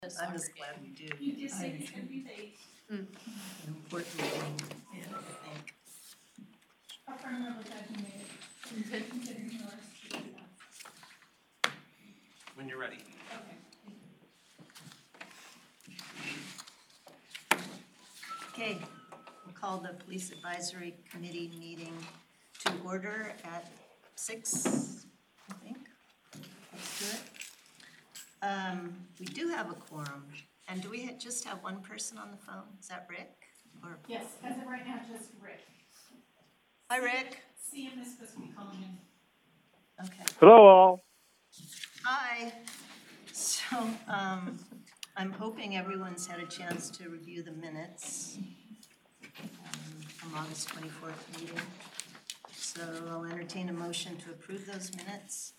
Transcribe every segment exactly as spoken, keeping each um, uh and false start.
this I'm soccer just glad we do. You just say it's gonna be late. An important thing, I think. Affirmative that you made it. Considering yours. When you're ready. Okay. Okay, we'll call the Police Advisory Committee meeting to order at six, I think. Let's do it. Um, we do have a quorum, and do we ha- just have one person on the phone? Is that Rick? Or Yes, as of right now, just Rick. hi, Rick. C M is supposed to be calling in. Okay. Hello all. Hi. So, um, I'm hoping everyone's had a chance to review the minutes um, from August twenty-fourth meeting. So I'll entertain a motion to approve those minutes.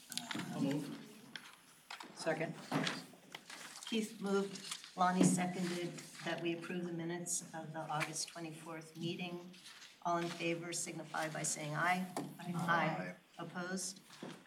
Second. Keith moved, Lonnie seconded that we approve the minutes of the August twenty-fourth meeting. All in favor signify by saying aye. Aye. Opposed?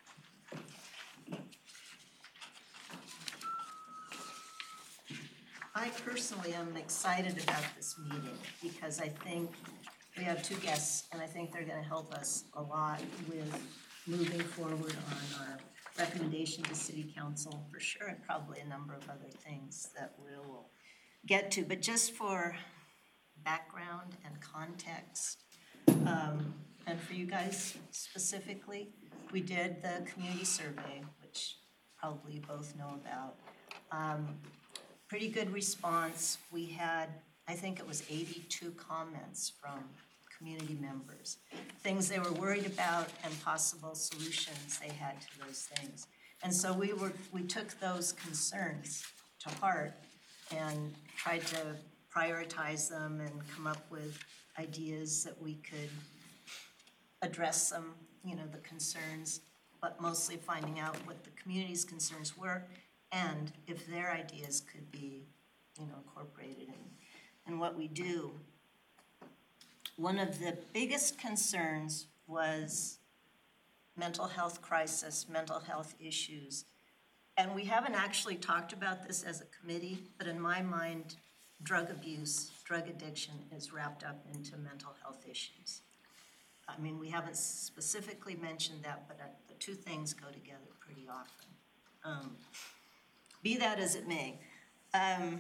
I personally am excited about this meeting because I think we have two guests and I think they're gonna help us a lot with moving forward on our recommendation to city council for sure, and probably a number of other things that we'll get to. But just for background and context, um, and for you guys specifically, we did the community survey, which probably you both know about. Um, pretty good response. We had, I think it was eighty-two comments from community members, things they were worried about and possible solutions they had to those things. And so we were, we took those concerns to heart and tried to prioritize them and come up with ideas that we could address them, you know, the concerns, but mostly finding out what the community's concerns were and if their ideas could be, you know, incorporated in, in what we do. One of the biggest concerns was mental health crisis, mental health issues. And we haven't actually talked about this as a committee, but in my mind, drug abuse, drug addiction is wrapped up into mental health issues. I mean, we haven't specifically mentioned that, but uh, the two things go together pretty often. Um, be that as it may, um,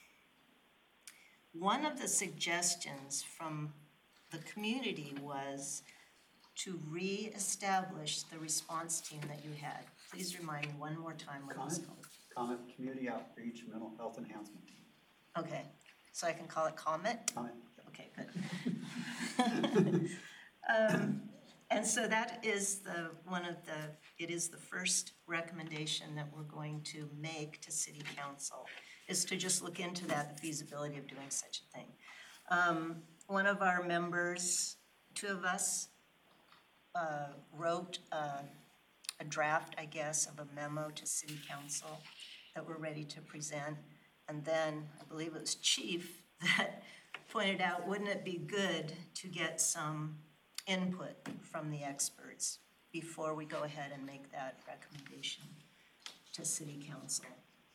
one of the suggestions from the community was to re-establish the response team that you had. Please remind me one more time what it was called. Comet Community Outreach Mental Health Enhancement Team. Okay, so I can call it Comet? Comet. Okay, good. um, and so that is the one of the, it is the first recommendation that we're going to make to City Council, is to just look into that, the feasibility of doing such a thing. Um, one of our members, two of us, uh, wrote uh, a draft, I guess, of a memo to City Council that we're ready to present. And then I believe it was Chief that pointed out, wouldn't it be good to get some input from the experts before we go ahead and make that recommendation to City Council?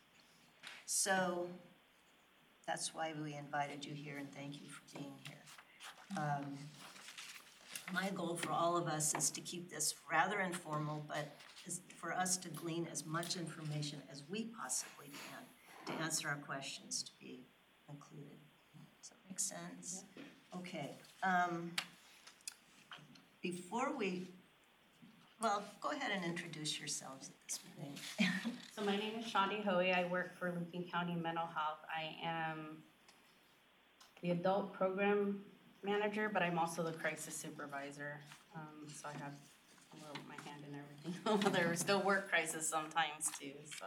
So that's why we invited you here, and thank you for being here. Um, my goal for all of us is to keep this rather informal, but is for us to glean as much information as we possibly can to answer our questions to be included. Does that make sense? Yeah. Okay. Um, before we, well, go ahead and introduce yourselves at this meeting. So my name is Shandi Hoey. I work for Lincoln County Mental Health. I am the adult program manager, but I'm also the crisis supervisor. Um, so I have a little, my hand in everything. There still work crisis sometimes too, so.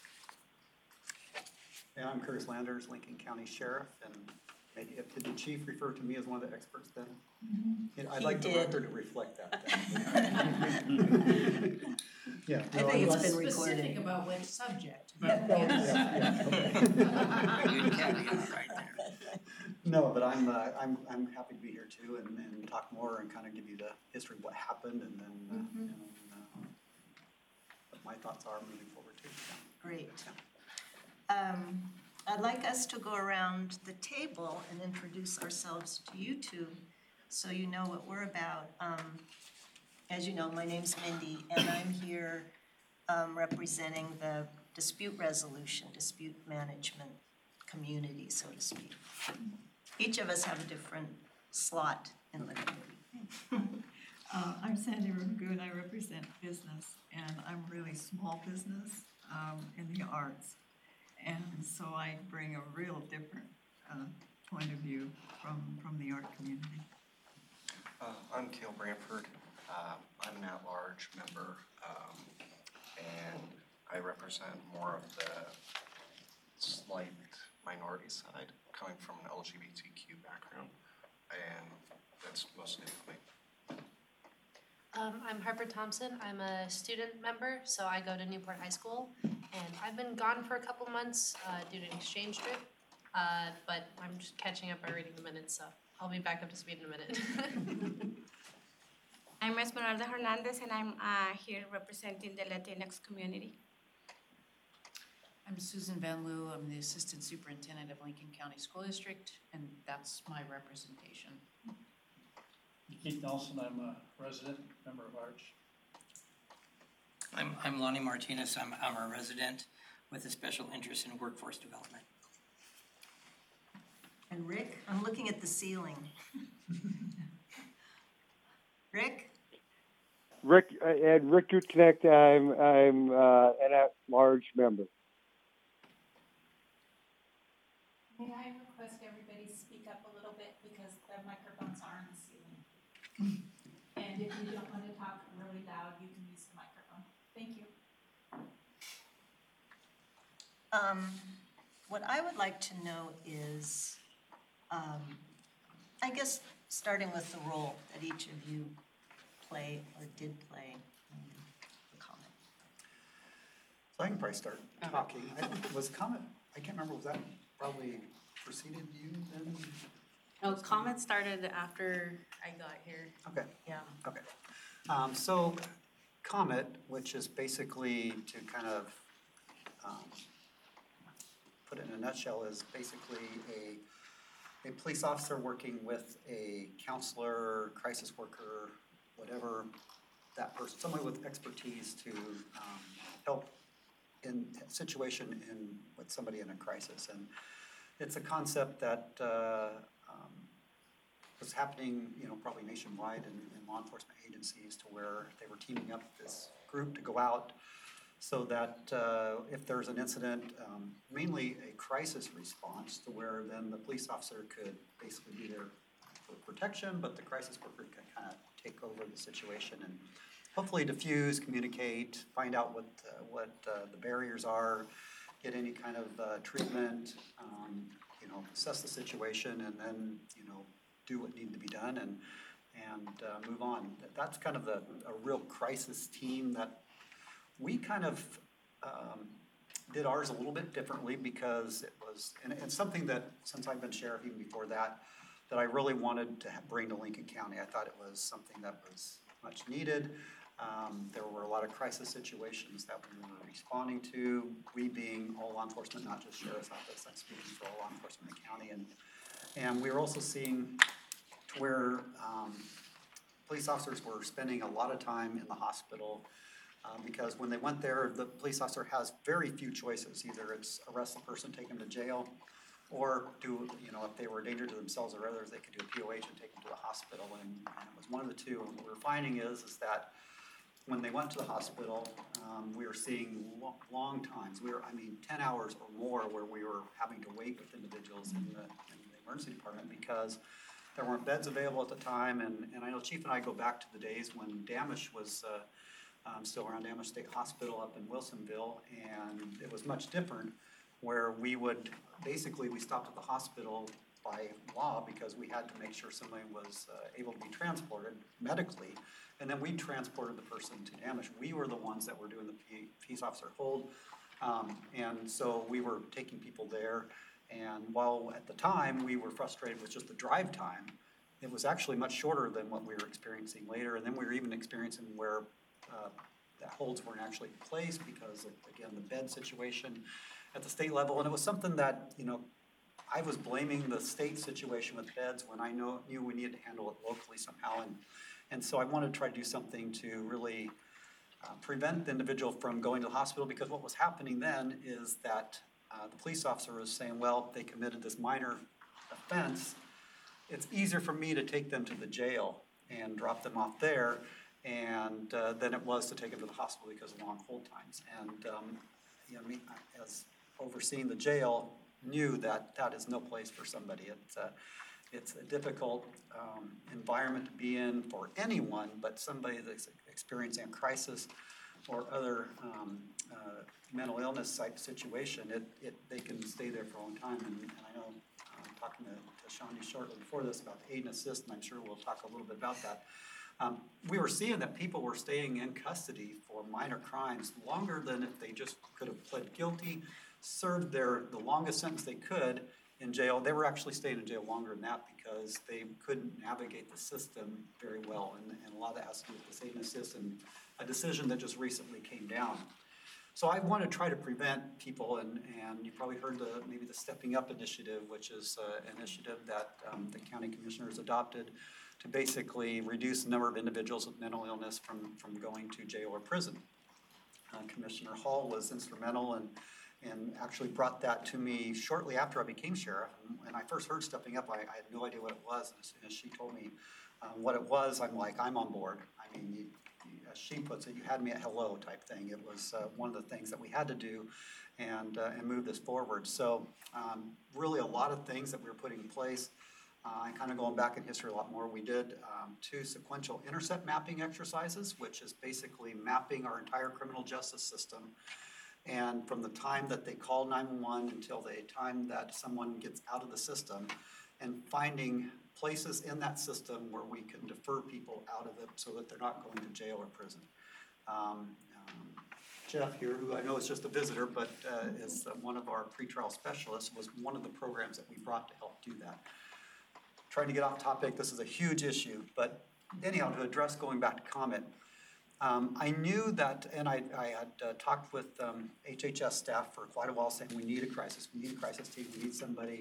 Yeah, I'm Curtis Landers, Lincoln County Sheriff, and maybe if did the chief refer to me as one of the experts then? You know, I'd He like the did. record to reflect that. Then. Yeah. I no, think it's was- been recorded. Specific about which subject. Yeah, well, yeah, yeah, okay. Good caveat right there. No, but I'm, uh, I'm, I'm happy to be here too and, and talk more and kind of give you the history of what happened and then, uh, Mm-hmm. you know, uh, what my thoughts are moving forward too. Yeah. Great. Um, I'd like us to go around the table and introduce ourselves to you two, so you know what we're about. Um, as you know, my name's Mindy, and I'm here, um, representing the dispute resolution, dispute management community, so to speak. Each of us have a different slot in the community. Uh, I'm Sandy Ragoon, I represent business, and I'm really small business, um, in the arts. And so I bring a real different, uh, point of view from, from the art community. Uh, I'm Cale Branford. Uh, I'm an at-large member, um, and I represent more of the slight minority side, coming from an L G B T Q background, and that's mostly me. Um, I'm Harper Thompson. I'm a student member, so I go to Newport High School, and I've been gone for a couple months uh, due to an exchange trip, uh, but I'm just catching up by reading the minutes, so I'll be back up to speed in a minute. I'm Esmeralda Hernandez, and I'm uh, here representing the Latinx community. I'm Susan Van Loo. I'm the Assistant Superintendent of Lincoln County School District, and that's my representation. Keith Nelson, I'm a resident, member of Arch. I'm, I'm Lonnie Martinez. I'm, I'm a resident with a special interest in workforce development. And Rick, I'm looking at the ceiling. Rick? Rick, uh, and Rick Connect, I'm, I'm uh, an at-large member. May I request everybody speak up a little bit because the microphones are in the ceiling? And if you don't want to talk really loud, you can use the microphone. Thank you. Um, what I would like to know is, um, I guess, starting with the role that each of you play or did play in the comment. So I can probably start Okay. talking. I think- Was comment, I can't remember, was that probably preceded you then? No, comment started after I got here, Okay. yeah. Okay. Um, so COMET, which is basically to kind of, um, put it in a nutshell, is basically a, a police officer working with a counselor, crisis worker, whatever that person, somebody with expertise to, um, help in a situation in, with somebody in a crisis. And it's a concept that, uh, um, was happening, you know, probably nationwide in, in law enforcement agencies, to where they were teaming up this group to go out so that uh, if there's an incident, um, mainly a crisis response, to where then the police officer could basically be there for protection, but the crisis worker could kind of take over the situation and hopefully diffuse, communicate, find out what uh, what uh, the barriers are, get any kind of uh, treatment, um, you know, assess the situation, and then, you know, do what needed to be done and and uh, move on. That's kind of the a real crisis team that we kind of um, did ours a little bit differently, because it was, and it's something that since I've been sheriff, even before that, that I really wanted to bring to Lincoln County. I thought it was something that was much needed. Um, there were a lot of crisis situations that we were responding to, we being all law enforcement, not just sheriff's office, I'm speaking for all law enforcement in the county. And, and we were also seeing to where um, police officers were spending a lot of time in the hospital, um, because when they went there, the police officer has very few choices. Either it's arrest the person, take them to jail, or do, you know, if they were a danger to themselves or others, they could do a P O H and take them to the hospital. And, and it was one of the two. And what we're finding is, is that when they went to the hospital, um, we were seeing lo- long times. We were, I mean, ten hours or more, where we were having to wait with individuals in the, in the emergency department, because there weren't beds available at the time. And, and I know Chief and I go back to the days when Damish was uh, um, still around, Damish State Hospital up in Wilsonville, and it was much different, where we would, basically, we stopped at the hospital by law because we had to make sure somebody was uh, able to be transported medically, and then we transported the person to Damish. We were the ones that were doing the P- peace officer hold, um, and so we were taking people there. And while at the time we were frustrated with just the drive time, it was actually much shorter than what we were experiencing later. And then we were even experiencing where uh, the holds weren't actually placed because of, again, the bed situation. at the state level, and it was something that, you know, I was blaming the state situation with beds when I know, knew we needed to handle it locally somehow, and, and so I wanted to try to do something to really uh, prevent the individual from going to the hospital, because what was happening then is that uh, the police officer was saying, well, they committed this minor offense, it's easier for me to take them to the jail and drop them off there, and uh, than it was to take them to the hospital because of long hold times. And um, you know, me, as overseeing the jail, knew that that is no place for somebody. It's a, it's a difficult um, environment to be in for anyone, but somebody that's experiencing a crisis or other um, uh, mental illness type situation, it, it, they can stay there for a long time. And, and I know, um, talking to, to Shandi shortly before this about aid and assist, and I'm sure we'll talk a little bit about that. Um, we were seeing that people were staying in custody for minor crimes longer than if they just could have pled guilty, served their the longest sentence they could in jail. They were actually staying in jail longer than that because they couldn't navigate the system very well, and, and a lot of that has to do with this aid and assist and a decision that just recently came down. So I want to try to prevent people, and, and you probably heard the maybe the Stepping Up initiative, which is uh, an initiative that um, the county commissioners adopted to basically reduce the number of individuals with mental illness from, from going to jail or prison. Uh, Commissioner Hall was instrumental and and actually brought that to me shortly after I became sheriff. And when I first heard Stepping Up, I, I had no idea what it was. And as soon as she told me um, what it was, I'm like, I'm on board. I mean, you, you, as she puts it, you had me at hello type thing. It was uh, one of the things that we had to do and, uh, and move this forward. So um, really a lot of things that we were putting in place. Uh, and kind of going back in history a lot more, we did um, two sequential intercept mapping exercises, which is basically mapping our entire criminal justice system. And from the time that they call nine one one until the time that someone gets out of the system, and finding places in that system where we can defer people out of it so that they're not going to jail or prison. Um, um, Jeff here, who I know is just a visitor, but uh, is uh, one of our pretrial specialists, was one of the programs that we brought to help do that. Trying to get off topic, this is a huge issue, but anyhow, to address going back to Comet, um, I knew that, and I, I had uh, talked with um, H H S staff for quite a while saying we need a crisis, we need a crisis team, we need somebody,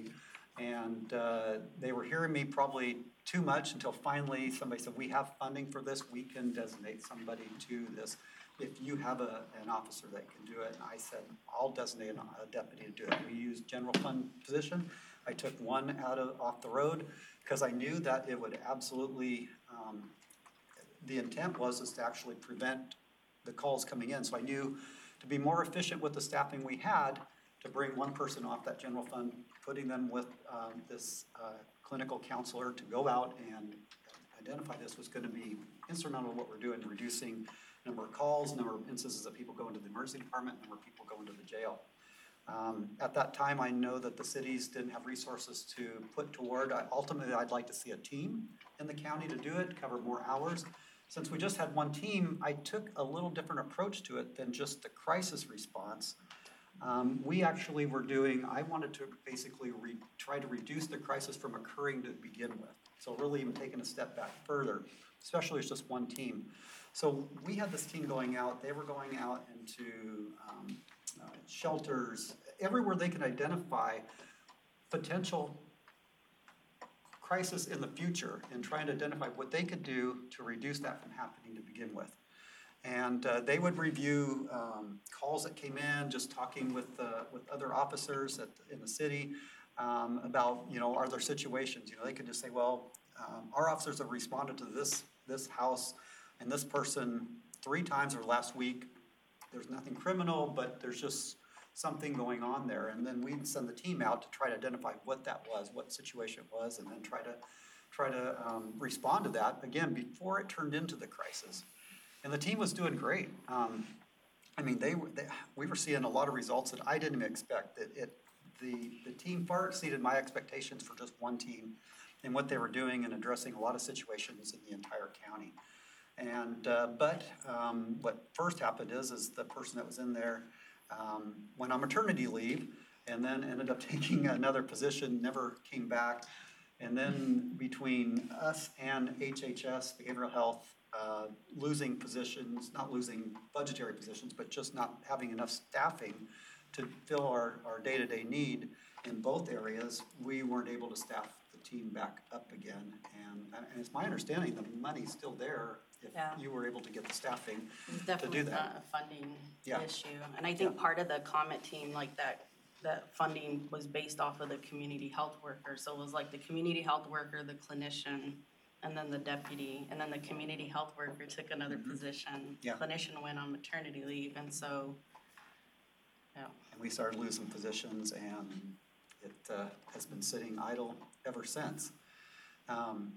and uh, they were hearing me probably too much until finally somebody said, we have funding for this, we can designate somebody to this. If you have a, an officer that can do it, and I said, I'll designate a deputy to do it. We used general fund position. I took one out of off the road because I knew that it would absolutely, um, the intent was is to actually prevent the calls coming in. So I knew to be more efficient with the staffing we had, to bring one person off that general fund, putting them with um, this uh, clinical counselor to go out and identify this was going to be instrumental in what we're doing, reducing number of calls, number of instances of people going to the emergency department, number of people going to the jail. Um, at that time, I know that the cities didn't have resources to put toward. I, ultimately, I'd like to see a team in the county to do it, cover more hours. Since we just had one team, I took a little different approach to it than just the crisis response. Um, we actually were doing, I wanted to basically re, try to reduce the crisis from occurring to begin with. So really even taking a step back further, especially as just one team. So we had this team going out, they were going out into um, uh, shelters, everywhere they could identify potential crisis in the future and trying to identify what they could do to reduce that from happening to begin with. And uh, they would review um, calls that came in, just talking with uh, with other officers at, in the city um, about, you know, are there situations, you know, they could just say, well, um, our officers have responded to this this house and this person three times or last week. There's nothing criminal, but there's just something going on there. And then we'd send the team out to try to identify what that was, what situation it was, and then try to try to um, respond to that, again, before it turned into the crisis. And the team was doing great. Um, I mean, they were. They, we were seeing a lot of results that I didn't even expect. It, it the the team far exceeded my expectations for just one team, and what they were doing and addressing a lot of situations in the entire county. And uh, but um, what first happened is is the person that was in there um, went on maternity leave, and then ended up taking another position, never came back. And then between us and H H S, Behavioral Health, uh, losing positions, not losing budgetary positions, but just not having enough staffing to fill our, our day-to-day need in both areas, we weren't able to staff the team back up again. And, and it's my understanding the money's still there if Yeah. you were able to get the staffing. It's definitely that. not a funding Yeah. issue. And I think part of the comment team, like that, that funding was based off of the community health worker. So it was like the community health worker, the clinician, and then the deputy. And then the community health worker took another position. Yeah. Clinician went on maternity leave, and so, yeah. And we started losing positions, and it uh, has been sitting idle ever since. Um,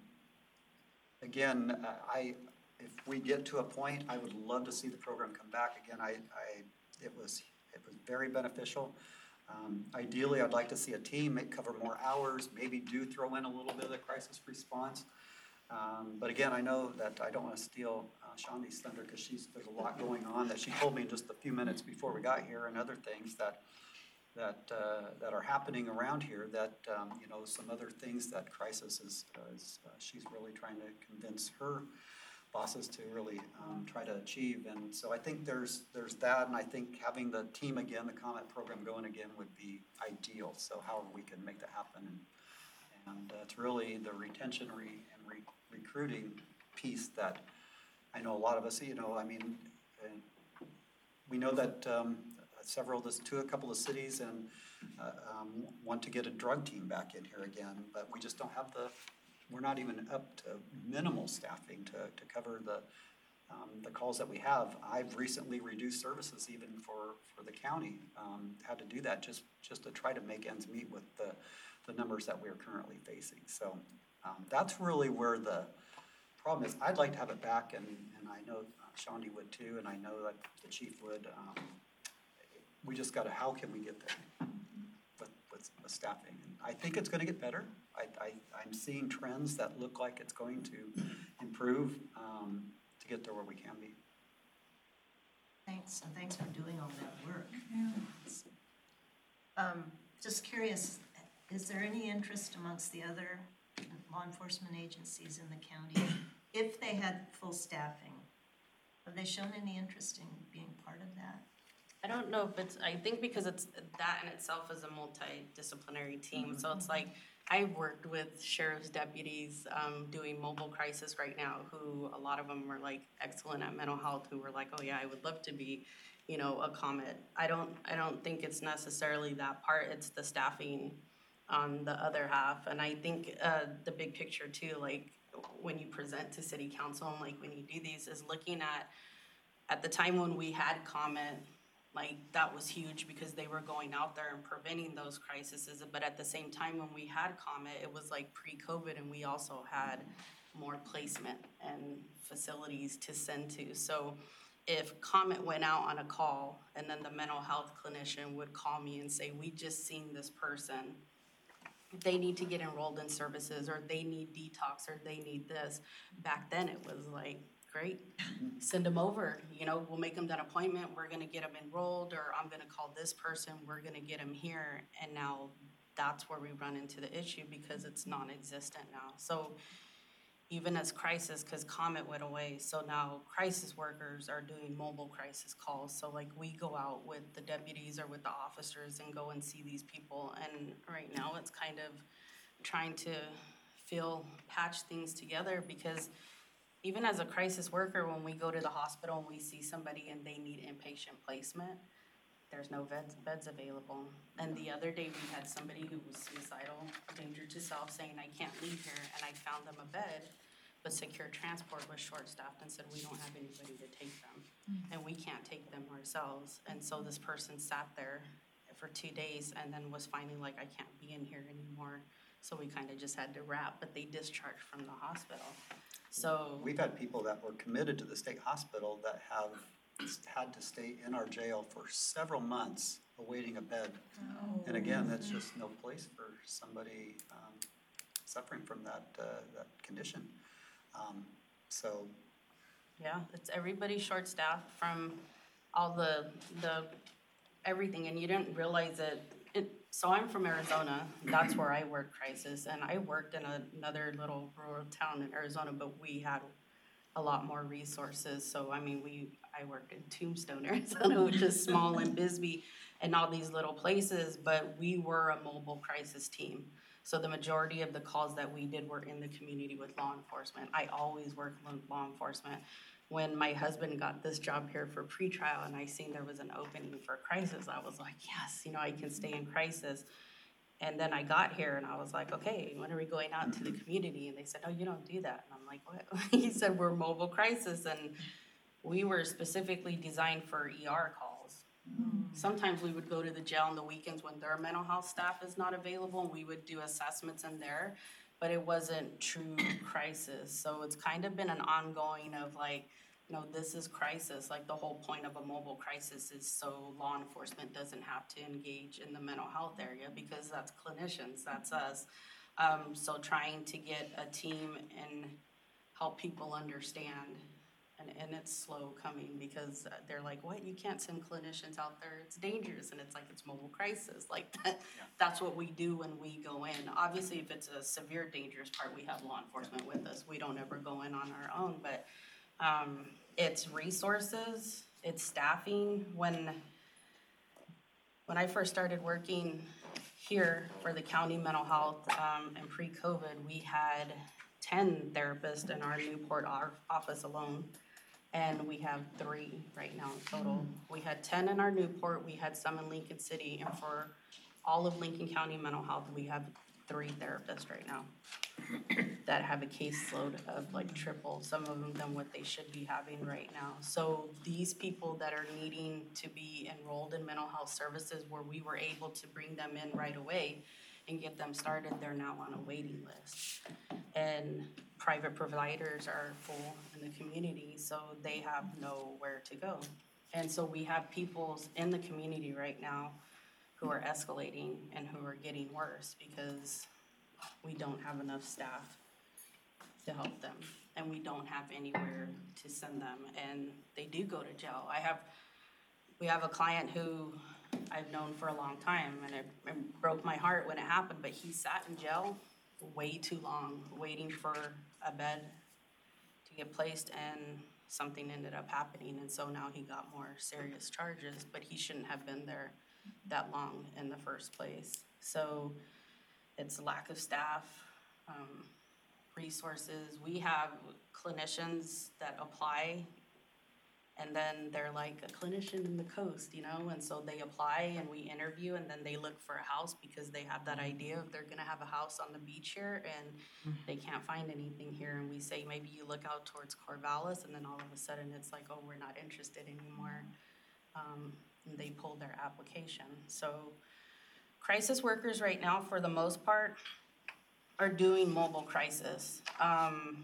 Again, uh, I, if we get to a point, I would love to see the program come back. Again, I, I, it was, it was very beneficial. Um, Ideally, I'd like to see a team make, cover more hours, maybe do throw in a little bit of the crisis response. Um, But again, I know that I don't want to steal uh, Shandi's thunder because she's, there's a lot going on that she told me just a few minutes before we got here, and other things that that uh, that are happening around here, that, um, you know, some other things that Crisis is, uh, is uh, she's really trying to convince her bosses to really um, try to achieve. And so I think there's there's that, and I think having the team again, the COMET program going again would be ideal. So however we can make that happen. And, and uh, it's really the retention re- and re- recruiting piece that I know a lot of us, you know, I mean, uh, we know that um, several of this, two, a couple of cities and uh, um, want to get a drug team back in here again, but we just don't have the, we're not even up to minimal staffing to, to cover the um, the calls that we have. I've recently reduced services even for, for the county, um, had to do that just, just to try to make ends meet with the, the numbers that we're currently facing. So um, that's really where the problem is. I'd like to have it back, and, and I know uh, Shandi would too, and I know that the chief would. Um, we just gotta, how can we get there with, with, with staffing? And I think it's gonna get better. I, I, I'm seeing trends that look like it's going to improve um, to get there where we can be. Thanks, and thanks for doing all that work. Um, just curious, is there any interest amongst the other law enforcement agencies in the county, if they had full staffing? Have they shown any interest in being part of that? I don't know if it's, I think because it's, that in itself is a multidisciplinary team, so it's like, I've worked with sheriff's deputies, um, doing mobile crisis right now, who, a lot of them were like excellent at mental health, who were like, oh yeah, I would love to be, you know, a COMET. I don't, I don't think it's necessarily that part, it's the staffing on the other half, and I think, uh, the big picture too, like, when you present to city council, and like, when you do these, is looking at, at the time when we had COMET, like, that was huge because they were going out there and preventing those crises. But at the same time, when we had COMET, it was like pre-COVID, and we also had more placement and facilities to send to. So if COMET went out on a call, and then the mental health clinician would call me and say, we just seen this person, they need to get enrolled in services, or they need detox, or they need this. Back then, it was like, great, send them over, you know, we'll make them that appointment, we're gonna get them enrolled, or I'm gonna call this person, we're gonna get them here. And now that's where we run into the issue, because it's non-existent now. So even as crisis, because COMET went away, so now crisis workers are doing mobile crisis calls. So like, we go out with the deputies or with the officers and go and see these people. And right now it's kind of trying to feel, patch things together, because even as a crisis worker, when we go to the hospital and we see somebody and they need inpatient placement, there's no beds, beds available. And the other day, we had somebody who was suicidal, danger to self, saying, I can't leave here, and I found them a bed, but Secure Transport was short-staffed and said, we don't have anybody to take them, and we can't take them ourselves. And so this person sat there for two days and then was finally like, I can't be in here anymore. So we kind of just had to wrap, but they discharged from the hospital. So We've had people that were committed to the state hospital that have had to stay in our jail for several months awaiting a bed. Oh. And again, that's just no place for somebody um, suffering from that uh, that condition. Um, so, yeah, it's everybody short-staffed from all the the everything, and you didn't realize it. It so I'm from Arizona. That's where I worked crisis, and I worked in a, another little rural town in Arizona, but we had a lot more resources. So I mean, we I worked in Tombstone, Arizona, which is small, and Bisbee, and all these little places, but we were a mobile crisis team. So the majority of the calls that we did were in the community with law enforcement. I always worked with law enforcement. When my husband got this job here for pretrial and I seen there was an opening for crisis, I was like, yes, you know, I can stay in crisis. And then I got here and I was like, okay, when are we going out to the community? And they said, oh, you don't do that. And I'm like, what? He said, we're mobile crisis. And we were specifically designed for E R calls. Sometimes we would go to the jail on the weekends when their mental health staff is not available, and we would do assessments in there, but it wasn't true crisis. So it's kind of been an ongoing of like, you know, this is crisis. Like the whole point of a mobile crisis is so law enforcement doesn't have to engage in the mental health area, because that's clinicians, that's us. Um, so trying to get a team and help people understand. And, and it's slow coming, because they're like, what, you can't send clinicians out there, it's dangerous. And it's like, it's mobile crisis, like that, that's what we do when we go in. Obviously, if it's a severe dangerous part, we have law enforcement with us, we don't ever go in on our own. But um, it's resources, it's staffing. When, when I first started working here for the county mental health, um, and pre-COVID, we had ten therapists in our Newport office alone. And we have three right now total. We had ten in our Newport, we had some in Lincoln City, and for all of Lincoln County Mental Health, we have three therapists right now that have a caseload of like triple, some of them than what they should be having right now. So these people that are needing to be enrolled in mental health services, where we were able to bring them in right away and get them started, they're now on a waiting list. And private providers are full in the community, so they have nowhere to go. And so we have people in the community right now who are escalating and who are getting worse because we don't have enough staff to help them, and we don't have anywhere to send them, and they do go to jail. I have, we have a client who I've known for a long time, and it, it broke my heart when it happened, but he sat in jail way too long, waiting for a bed to get placed, and something ended up happening, and so now he got more serious charges, but he shouldn't have been there that long in the first place. So it's lack of staff, um, resources. We have clinicians that apply, and then they're like a clinician in the coast, you know, and so they apply and we interview, and then they look for a house because they have that idea of they're gonna have a house on the beach here, and they can't find anything here, and we say, maybe you look out towards Corvallis, and then all of a sudden it's like, oh, we're not interested anymore. Um, and they pulled their application. So crisis workers right now, for the most part, are doing mobile crisis. Um,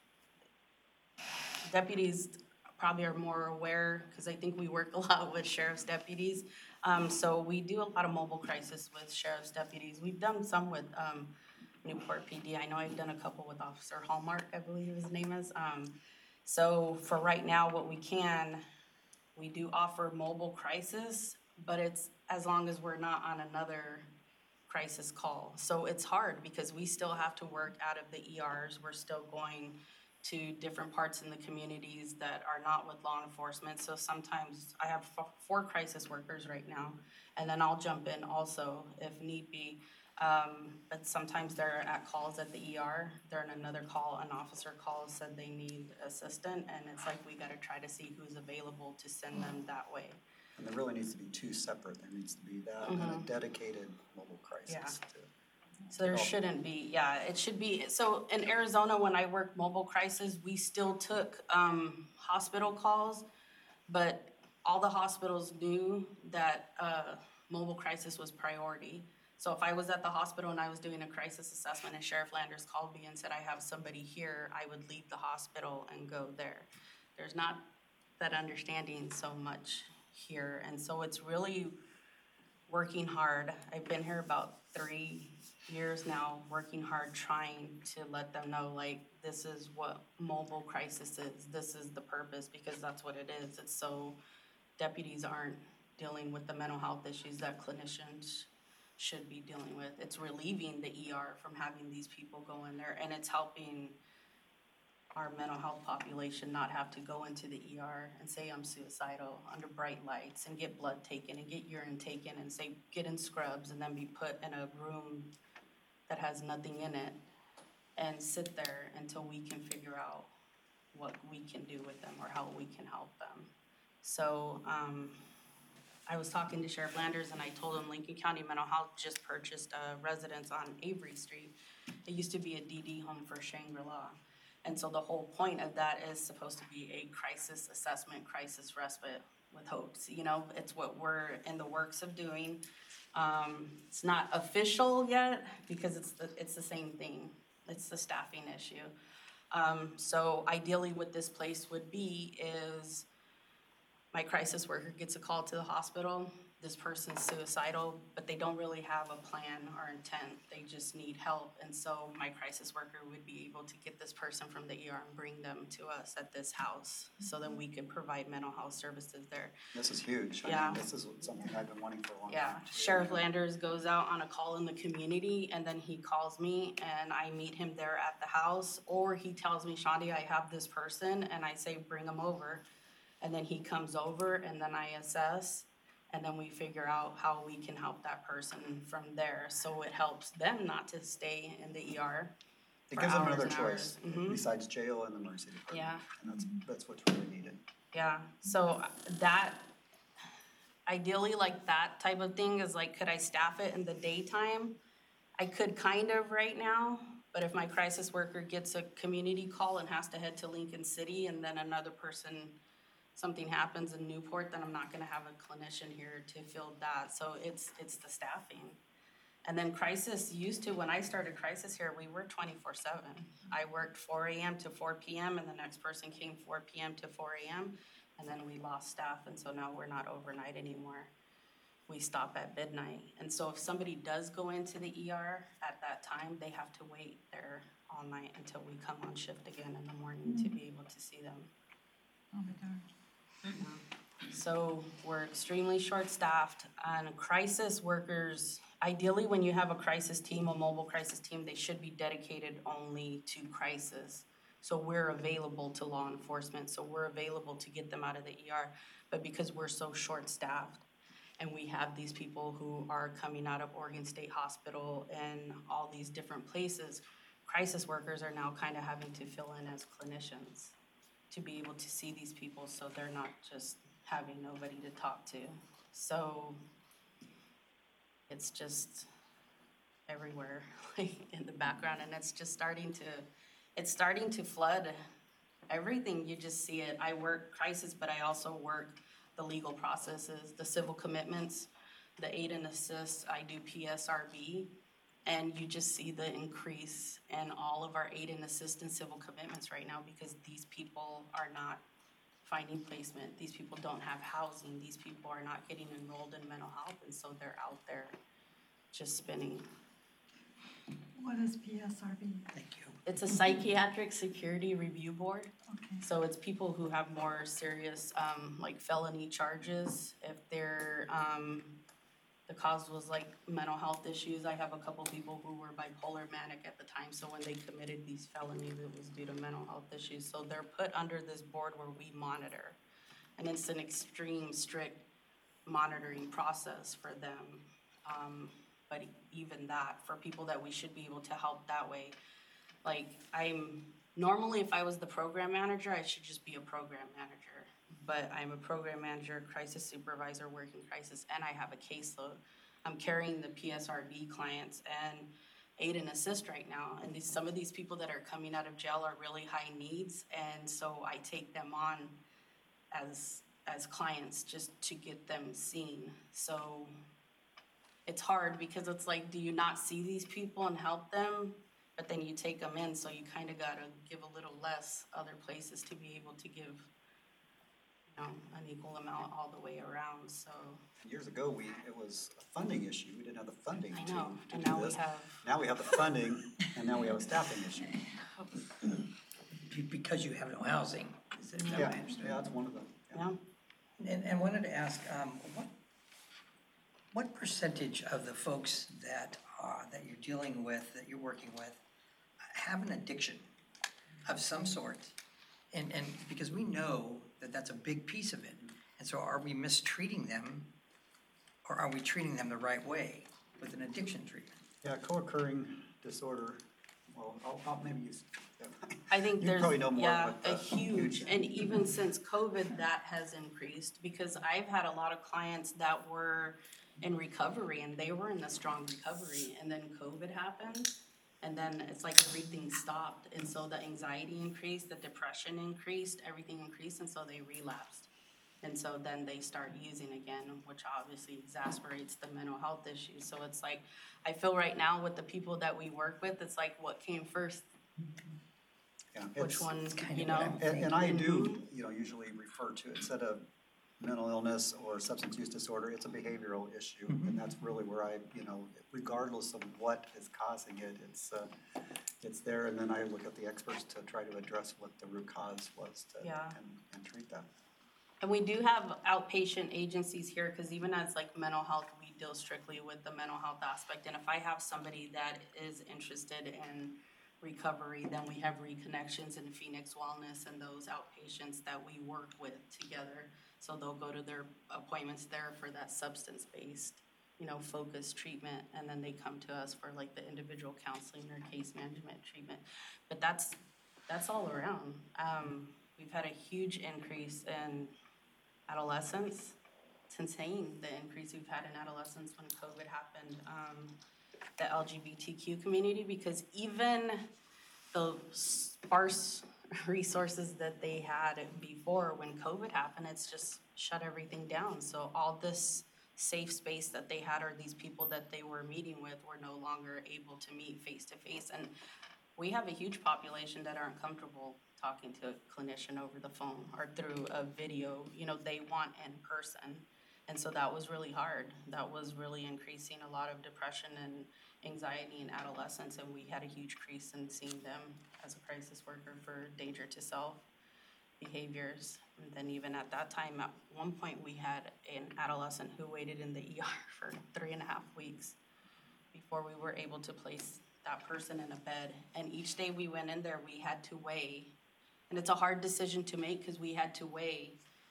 deputies probably are more aware, because I think we work a lot with sheriff's deputies. Um, so we do a lot of mobile crisis with sheriff's deputies. We've done some with um, Newport P D. I know I've done a couple with Officer Hallmark, I believe his name is. Um, so for right now, what we can, we do offer mobile crisis, but it's as long as we're not on another crisis call. So it's hard because we still have to work out of the E Rs. We're still going to different parts in the communities that are not with law enforcement. So sometimes I have f- four crisis workers right now, and then I'll jump in also if need be. Um, but sometimes they're at calls at the E R, they're in another call, an officer calls, said they need assistant, and it's like we gotta try to see who's available to send them that way. And there really needs to be two separate, there needs to be that and a dedicated mobile crisis Yeah. to. So there shouldn't be, yeah, it should be, so in Arizona, when I worked mobile crisis, we still took, um, hospital calls, but all the hospitals knew that, uh, mobile crisis was priority. So if I was at the hospital and I was doing a crisis assessment and Sheriff Landers called me and said, I have somebody here, I would leave the hospital and go there. There's not that understanding so much here, and so it's really working hard. I've been here about three years now, working hard, trying to let them know, like, this is what mobile crisis is, this is the purpose, because that's what it is. It's so deputies aren't dealing with the mental health issues that clinicians should be dealing with. It's relieving the E R from having these people go in there, and it's helping our mental health population not have to go into the E R and say I'm suicidal under bright lights and get blood taken and get urine taken and say get in scrubs and then be put in a room that has nothing in it and sit there until we can figure out what we can do with them or how we can help them. So um, I was talking to Sheriff Landers and I told him Lincoln County Mental Health just purchased a residence on Avery Street. It used to be a D D home for Shangri-La. And so the whole point of that is supposed to be a crisis assessment, crisis respite with hopes. You know, it's what we're in the works of doing. Um, it's not official yet because it's the, it's the same thing. It's the staffing issue. Um, so ideally what this place would be is my crisis worker gets a call to the hospital. This person's suicidal, but they don't really have a plan or intent. They just need help. And so my crisis worker would be able to get this person from the E R and bring them to us at this house so that we could provide mental health services there. This is huge. I Yeah. mean, this is something I've been wanting for a long Yeah, time. Sheriff Landers goes out on a call in the community and then he calls me and I meet him there at the house. Or he tells me, Shandi, I have this person, and I say, bring him over. And then he comes over and then I assess. And then we figure out how we can help that person from there. So it helps them not to stay in the E R It for gives them hours another and choice hours. Mhm. besides jail and the emergency department. Yeah. And that's, that's what's really needed. Yeah, so that, ideally, like that type of thing is like, could I staff it in the daytime? I could kind of right now, but if my crisis worker gets a community call and has to head to Lincoln City and then another person, something happens in Newport, then I'm not gonna have a clinician here to fill that. So it's, it's the staffing. And then crisis used to, when I started crisis here, we were twenty-four seven. I worked four A M to four P M and the next person came four P M to four A M And then we lost staff, and so now we're not overnight anymore. We stop at midnight. And so if somebody does go into the E R at that time, they have to wait there all night until we come on shift again in the morning to be able to see them. Oh my God. So we're extremely short-staffed, and crisis workers, ideally when you have a crisis team, a mobile crisis team, they should be dedicated only to crisis. So we're available to law enforcement, so we're available to get them out of the E R. But because we're so short-staffed and we have these people who are coming out of Oregon State Hospital and all these different places, crisis workers are now kind of having to fill in as clinicians to be able to see these people so they're not just having nobody to talk to. So it's just everywhere, like in the background, and it's just starting to, it's starting to flood everything. You just see it. I work crisis, but I also work the legal processes, the civil commitments, the aid and assist. I do P S R B. And you just see the increase in all of our aid and assist and civil commitments right now because these people are not finding placement. These people don't have housing. These people are not getting enrolled in mental health, and so they're out there just spinning. What is P S R B? Thank you. It's a psychiatric security review board. Okay. So it's people who have more serious, um, like felony charges. If they're, um, the cause was like mental health issues. I have a couple people who were bipolar manic at the time, so when they committed these felonies, it was due to mental health issues. So they're put under this board where we monitor. And it's an extreme, strict monitoring process for them. Um, but even that, for people that we should be able to help that way, like I'm, normally if I was the program manager, I should just be a program manager. But I'm a program manager, crisis supervisor, working crisis, and I have a caseload. I'm carrying the P S R B clients and aid and assist right now. And these, some of these people that are coming out of jail are really high needs, and so I take them on as as clients just to get them seen. So it's hard because it's like, do you not see these people and help them? But then you take them in, so you kind of gotta give a little less other places to be able to give, you know, an equal amount all the way around, so. Years ago, we, it was a funding issue. We didn't have the funding I to, know, to and do now we this. have, Now we have the funding, and now we have a staffing issue. Be- Because you have no housing, is that what I Yeah, understand? yeah, that's one of them. Yeah. yeah, And, and wanted to ask, um, what, what percentage of the folks that, uh, that you're dealing with, that you're working with, have an addiction? of some sort. And, and because we know that that's a big piece of it. And so are we mistreating them, or are we treating them the right way with an addiction treatment? Yeah, co-occurring disorder, well, I'll, I'll maybe use. I think You there's, probably know more yeah, with a the huge, huge- and even since COVID, that has increased, because I've had a lot of clients that were in recovery, and they were in a strong recovery, and then COVID happened, and then it's like everything stopped, and so the anxiety increased, the depression increased, everything increased, and so they relapsed. And so then they start using again, which obviously exacerbates the mental health issues. So it's like, I feel right now with the people that we work with, it's like, what came first? Yeah, Which it's- one, kind you of what know? I'm And, and I do, you know, usually refer to, instead of mental illness or substance use disorder, it's a behavioral issue. And that's really where I, you know, regardless of what is causing it, it's, uh, it's there. And then I look at the experts to try to address what the root cause was to, Yeah. and, and treat that. And we do have outpatient agencies here, because even as like mental health, we deal strictly with the mental health aspect. And if I have somebody that is interested in recovery, then we have Reconnections and Phoenix Wellness and those outpatients that we work with together. So they'll go to their appointments there for that substance-based, you know, focused treatment, and then they come to us for like the individual counseling or case management treatment. But that's, that's all around. Um, we've had a huge increase in adolescents. It's insane, the increase we've had in adolescents when COVID happened. Um, the L G B T Q community, because even the sparse resources that they had before when COVID happened, it's just shut everything down. So all this safe space that they had, or these people that they were meeting with, were no longer able to meet face to face. And we have a huge population that aren't comfortable talking to a clinician over the phone or through a video. You know, they want in person. And so that was really hard. That was really increasing a lot of depression and anxiety in adolescents, and we had a huge increase in seeing them as a crisis worker for danger to self behaviors. And then even at that time, at one point, we had an adolescent who waited in the E R for three and a half weeks before we were able to place that person in a bed. And each day we went in there, we had to weigh, and it's a hard decision to make, because we had to weigh,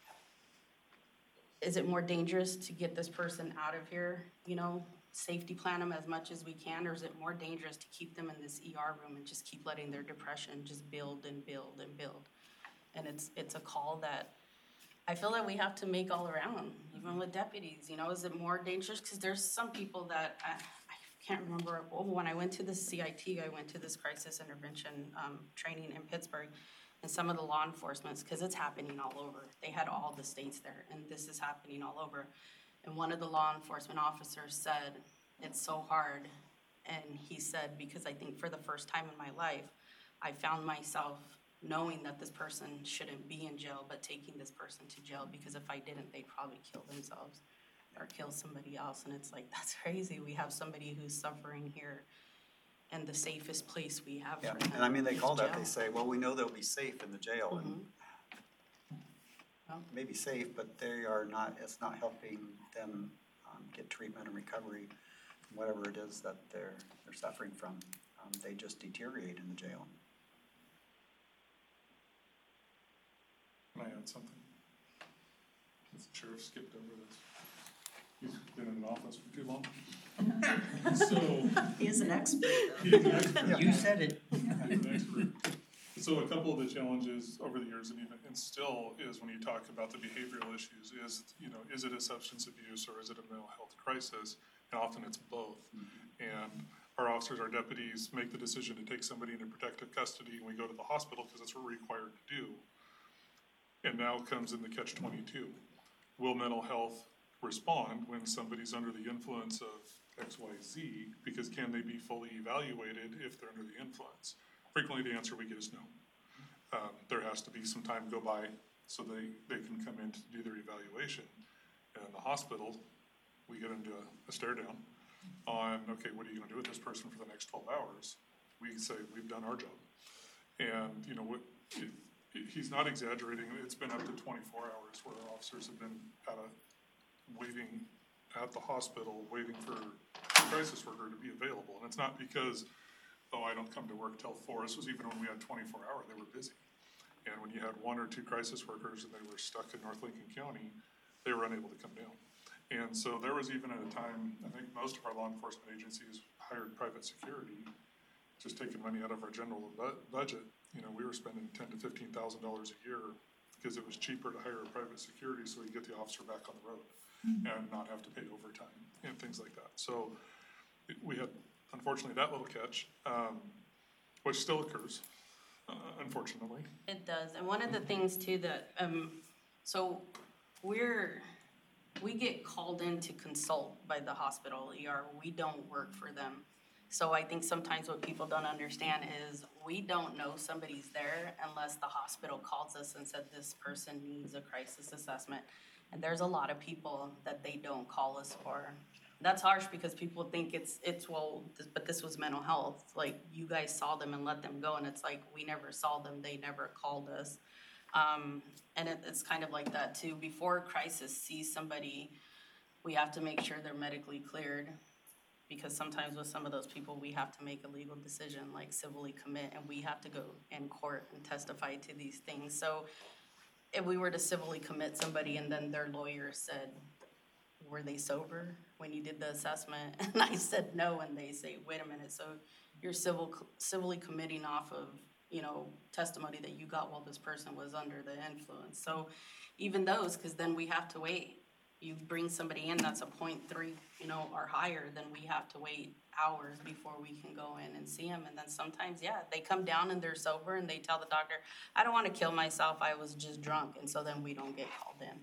is it more dangerous to get this person out of here, you know, safety plan them as much as we can, or is it more dangerous to keep them in this E R room and just keep letting their depression just build and build and build? And it's it's a call that I feel that we have to make all around, even with deputies. You know, is it more dangerous? Because there's some people that I, I can't remember. Oh, when I went to the C I T, I went to this crisis intervention um, training in Pittsburgh, and some of the law enforcement, because it's happening all over. They had all the states there, and this is happening all over. And one of the law enforcement officers said, it's so hard. And he said, because I think for the first time in my life, I found myself knowing that this person shouldn't be in jail, but taking this person to jail, because if I didn't, they'd probably kill themselves or kill somebody else. And it's like, that's crazy. We have somebody who's suffering here, and the safest place we have Yeah, for them and I mean, they is call that, jail. they say, well, we know they'll be safe in the jail, and Well, may be safe, but they are not, it's not helping them um, get treatment and recovery from whatever it is that they're, they're suffering from. Um, They just deteriorate in the jail. Can I add something? Since the sheriff skipped over this. He's been in an office for too long. So. He is an expert, though. He is an expert. You said it. He's an expert. So a couple of the challenges over the years, and even, and still is when you talk about the behavioral issues, is, you know, is it a substance abuse or is it a mental health crisis? And often it's both. And our officers, our deputies make the decision to take somebody into protective custody, and we go to the hospital because that's what we're required to do. And now comes in the catch twenty-two. Will mental health respond when somebody's under the influence of X Y Z? Because can they be fully evaluated if they're under the influence? Frequently, the answer we get is no. Um, there has to be some time go by so they, they can come in to do their evaluation. And in the hospital, we get into a, a stare down on, okay, what are you gonna do with this person for the next twelve hours? We say, we've done our job. And, you know, what, it, it, he's not exaggerating. It's been up to twenty-four hours where our officers have been at a, waiting at the hospital, waiting for a crisis worker to be available. And it's not because oh, I don't come to work till four. This was even when we had twenty-four hour, they were busy. And when you had one or two crisis workers and they were stuck in North Lincoln County, they were unable to come down. And so there was even at a time, I think most of our law enforcement agencies hired private security, just taking money out of our general bu- budget. You know, we were spending ten to fifteen thousand dollars a year because it was cheaper to hire a private security so we could get the officer back on the road and not have to pay overtime and things like that. So it- we had, unfortunately, that little catch, um, which still occurs, uh, unfortunately. It does, and one of the things too that, um, so we're, we get called in to consult by the hospital E R, we don't work for them. So I think sometimes what people don't understand is we don't know somebody's there unless the hospital calls us and said this person needs a crisis assessment. And there's a lot of people that they don't call us for. That's harsh because people think it's, it's well, this- but this was mental health. Like, you guys saw them and let them go, and it's like, we never saw them, they never called us. Um, and it, it's kind of like that too. Before crisis sees somebody, we have to make sure they're medically cleared. Because sometimes with some of those people, we have to make a legal decision, like civilly commit, and we have to go in court and testify to these things. So if we were to civilly commit somebody and then their lawyer said, were they sober when you did the assessment? And I said no, and they say, wait a minute, so you're civil, civilly committing off of, you know, testimony that you got while this person was under the influence. So even those, because then we have to wait. You bring somebody in that's a point three, you know, or higher, then we have to wait hours before we can go in and see them. And then sometimes, yeah, they come down and they're sober and they tell the doctor, I don't want to kill myself, I was just drunk. And so then we don't get called in.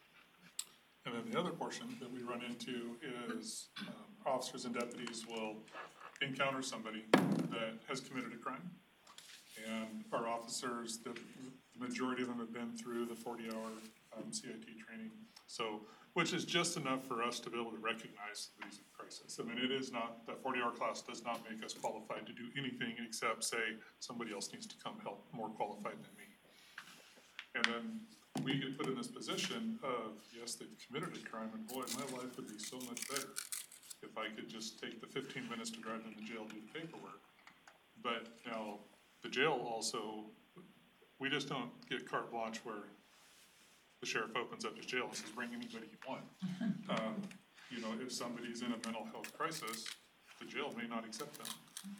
And then the other portion that we run into is um, officers and deputies will encounter somebody that has committed a crime. And our officers, the majority of them have been through the forty hour um, C I T training. So, which is just enough for us to be able to recognize these crises. I mean, it is not, that forty hour class does not make us qualified to do anything except say somebody else needs to come help more qualified than me. And then we get put in this position of, yes, they've committed a crime, and boy, my life would be so much better if I could just take the fifteen minutes to drive them to jail, do the paperwork. But now, the jail also, we just don't get carte blanche where the sheriff opens up his jail and says, bring anybody you want. Um, you know, if somebody's in a mental health crisis, the jail may not accept them.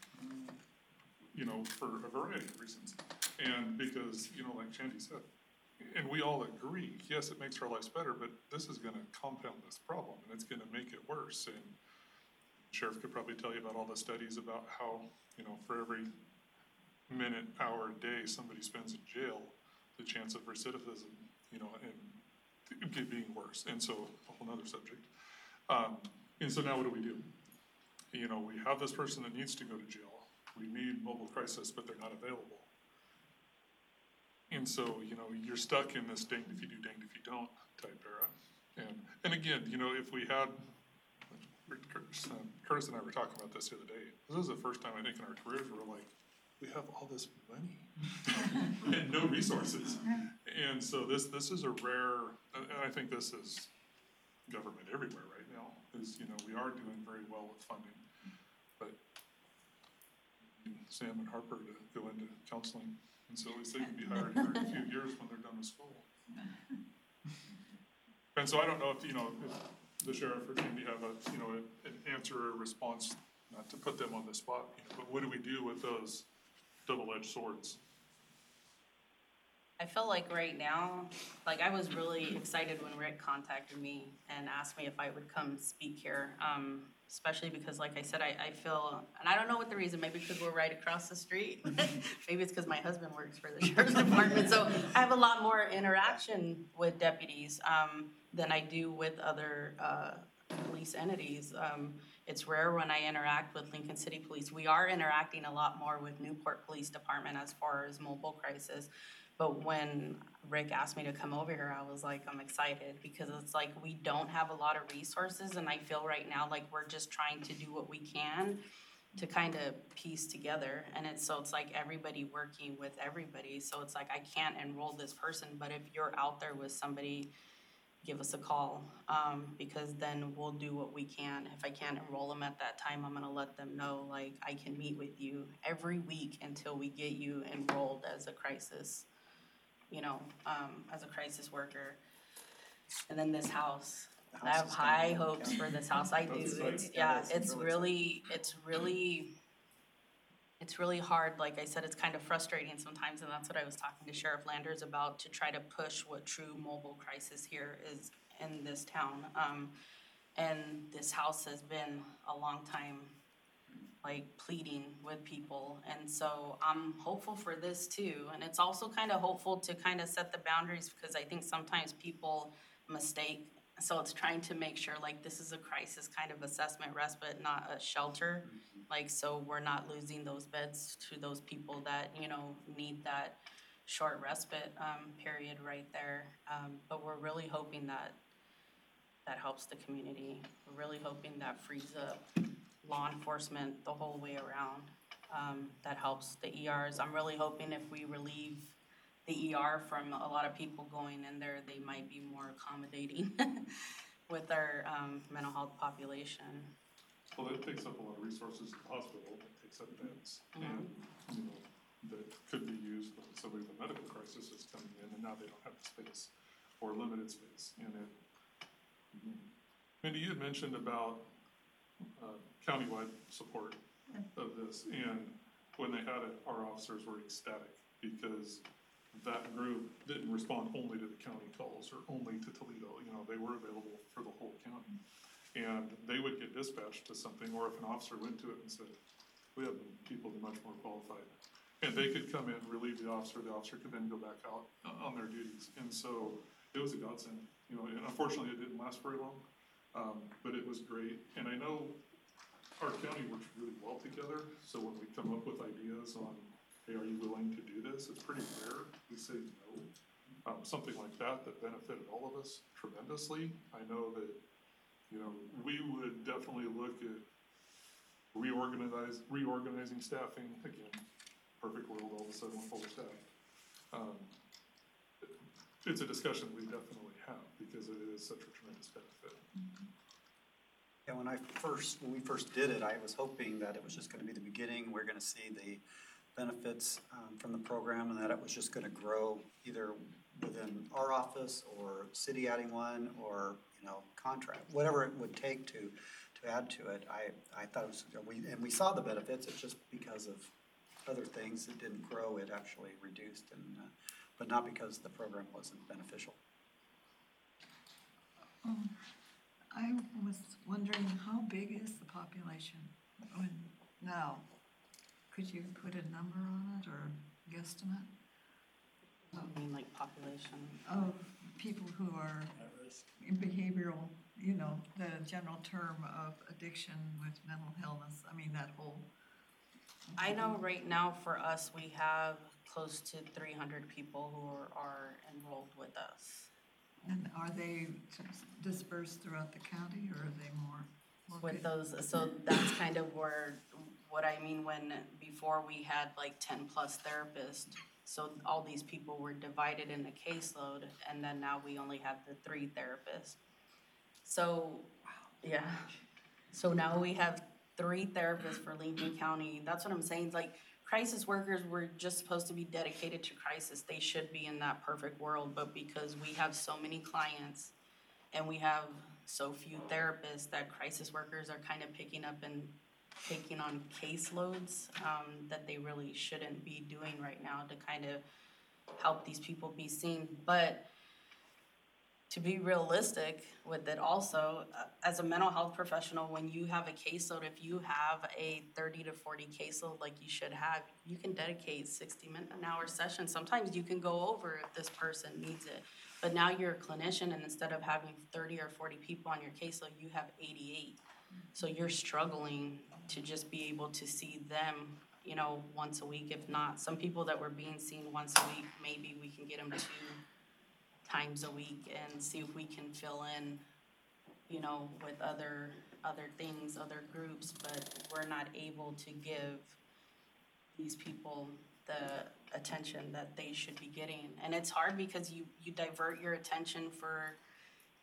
You know, for a variety of reasons. And because, you know, like Shandy said, and we all agree, yes, it makes our lives better, but this is gonna compound this problem and it's gonna make it worse. And the sheriff could probably tell you about all the studies about how, you know, for every minute, hour, day somebody spends in jail, the chance of recidivism, you know, and it being worse. And so, a whole nother subject. Um, and so now what do we do? You know, we have this person that needs to go to jail. We need mobile crisis, but they're not available. And so, you know, you're stuck in this danged if you do, danged if you don't type era. And and again, you know, if we had, Curtis, um, Curtis and I were talking about this the other day. This is the first time I think in our careers where we're like, we have all this money and no resources. And so this this is a rare, and I think this is government everywhere right now, is, you know, we are doing very well with funding. But Sam and Harper to go into counseling, and so at least they can be hired here in a few years when they're done with school. And so I don't know if, you know, if the sheriff or Cindy have a, you know, an answer or response, not to put them on the spot, you know, but what do we do with those double-edged swords? I feel like right now, like I was really excited when Rick contacted me and asked me if I would come speak here. Um, especially because like I said, I, I feel, and I don't know what the reason, maybe because we're right across the street. Maybe it's because my husband works for the sheriff's department. So I have a lot more interaction with deputies um, than I do with other uh, police entities. Um, it's rare when I interact with Lincoln City Police. We are interacting a lot more with Newport Police Department as far as mobile crisis. But when Rick asked me to come over here, I was like, I'm excited because it's like we don't have a lot of resources, and I feel right now like we're just trying to do what we can to kind of piece together. And it's so it's like everybody working with everybody. So it's like I can't enroll this person, but if you're out there with somebody give us a call, um, because then we'll do what we can. If I can't enroll them at that time, I'm gonna let them know, like, I can meet with you every week until we get you enrolled as a crisis, you know, um, as a crisis worker. And then this house, The I house have is gonna high be- hopes for this house, I do, That's it's, exciting. yeah, It is. it's Really really, it's really, it's really hard, like I said, it's kind of frustrating sometimes, and that's what I was talking to Sheriff Landers about, to try to push what true mobile crisis here is in this town. Um, and this house has been a long time, like, pleading with people, and so I'm hopeful for this too. And it's also kind of hopeful to kind of set the boundaries, because I think sometimes people mistake, so it's trying to make sure, like, this is a crisis kind of assessment respite, not a shelter. Like, so we're not losing those beds to those people that, you know, need that short respite, um, period right there. Um, but we're really hoping that that helps the community. We're really hoping that frees up law enforcement the whole way around. Um, that helps the E Rs. I'm really hoping if we relieve the E R from a lot of people going in there, they might be more accommodating with our, um, mental health population. Well, that takes up a lot of resources in the hospital, it takes up beds, and, you know, that could be used when somebody with a medical crisis is coming in, and now they don't have the space, or limited space, and it, Mindy, you had mentioned about, uh, countywide support of this, and when they had it, our officers were ecstatic, because that group didn't respond only to the county calls, or only to Toledo, you know, they were available for the whole county. And they would get dispatched to something, or if an officer went to it and said, we have people much more qualified. And they could come in, relieve the officer, the officer could then go back out on their duties. And so it was a godsend, you know, and unfortunately it didn't last very long, um, but it was great. And I know our county works really well together, so when we come up with ideas on, hey, are you willing to do this? It's pretty rare we say no. Um, something like that that benefited all of us tremendously. I know that, you know, we would definitely look at reorganize, reorganizing staffing, again, perfect world, all of a sudden we're full of staff. Um, it's a discussion we definitely have, because it is such a tremendous benefit. Yeah, when I first, when we first did it, I was hoping that it was just gonna be the beginning, we're gonna see the benefits, um, from the program, and that it was just gonna grow either within our office, or city adding one, or, you know, contract, whatever it would take to, to add to it. I, I thought it was, we, and we saw the benefits, it's just because of other things, it didn't grow, it actually reduced, and, uh, but not because the program wasn't beneficial. Um, I was wondering, how big is the population when, now? Could you put a number on it, or guesstimate? I mean, like, population. Of people who are in behavioral, you know, the general term of addiction with mental illness, I mean, that whole. I know right now for us, we have close to three hundred people who are, are enrolled with us. And are they dispersed throughout the county, or are they more? With those, so that's kind of where, what I mean when, before we had like ten plus therapists, so all these people were divided in the caseload, and then now we only have the three therapists. So, yeah, so now we have three therapists for Lincoln County. That's what I'm saying, it's like, crisis workers were just supposed to be dedicated to crisis. They should be in that perfect world, but because we have so many clients and we have so few therapists, that crisis workers are kind of picking up and taking on caseloads um, that they really shouldn't be doing right now to kind of help these people be seen. But to be realistic with it also, uh, as a mental health professional, when you have a caseload, if you have a thirty to forty caseload like you should have, you can dedicate sixty minute, an hour session. Sometimes you can go over if this person needs it. But now you're a clinician, and instead of having thirty or forty people on your caseload, you have eighty-eight. So you're struggling to just be able to see them, you know, once a week. If not, some people that were being seen once a week, maybe we can get them two times a week and see if we can fill in, you know, with other other things, other groups, but we're not able to give these people the attention that they should be getting. And it's hard because you you divert your attention for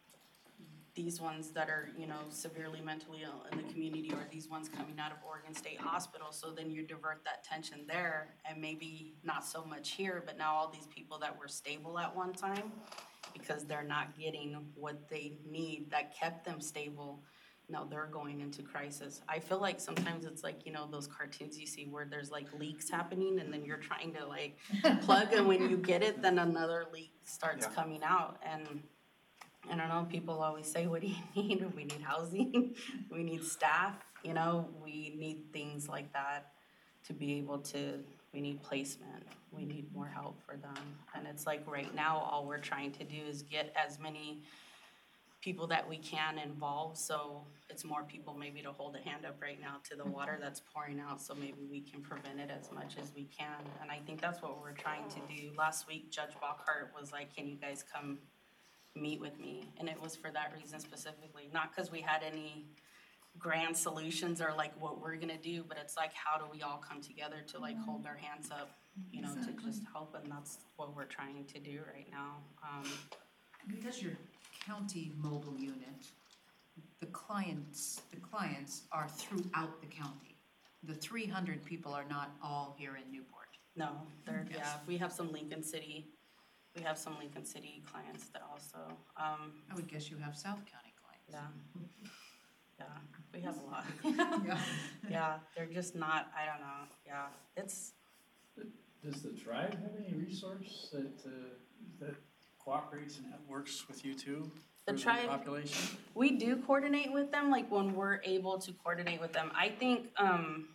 these ones that are, you know, severely mentally ill in the community, or these ones coming out of Oregon State Hospital, so then you divert that tension there, and maybe not so much here, but now all these people that were stable at one time, because they're not getting what they need that kept them stable, now they're going into crisis. I feel like sometimes it's like, you know, those cartoons you see where there's like leaks happening, and then you're trying to like plug, and when you get it, then another leak starts Yeah. coming out. And I don't know, people always say, what do you need? We need housing, we need staff, you know, we need things like that to be able to, we need placement, we need more help for them. And it's like right now, all we're trying to do is get as many people that we can involved, so it's more people maybe to hold a hand up right now to the water that's pouring out, so maybe we can prevent it as much as we can. And I think that's what we're trying to do. Last week, Judge Bockhart was like, can you guys come meet with me? And it was for that reason specifically, not because we had any grand solutions or like what we're gonna do, but it's like, how do we all come together to like hold our hands up, you know, to just help, and that's what we're trying to do right now. Um, Because your county mobile unit, the clients, the clients are throughout the county. The three hundred people are not all here in Newport. No, there, Yes. yeah, we have some Lincoln City, we have some Lincoln City clients that also, um, I would guess you have South County clients. yeah. Yeah, we have a lot. Yeah. Yeah, they're just not, I don't know, yeah, it's, Does the tribe have any resource that, uh, that cooperates and works with you too? The for tribe- population? we do coordinate with them, like when we're able to coordinate with them. I think, um,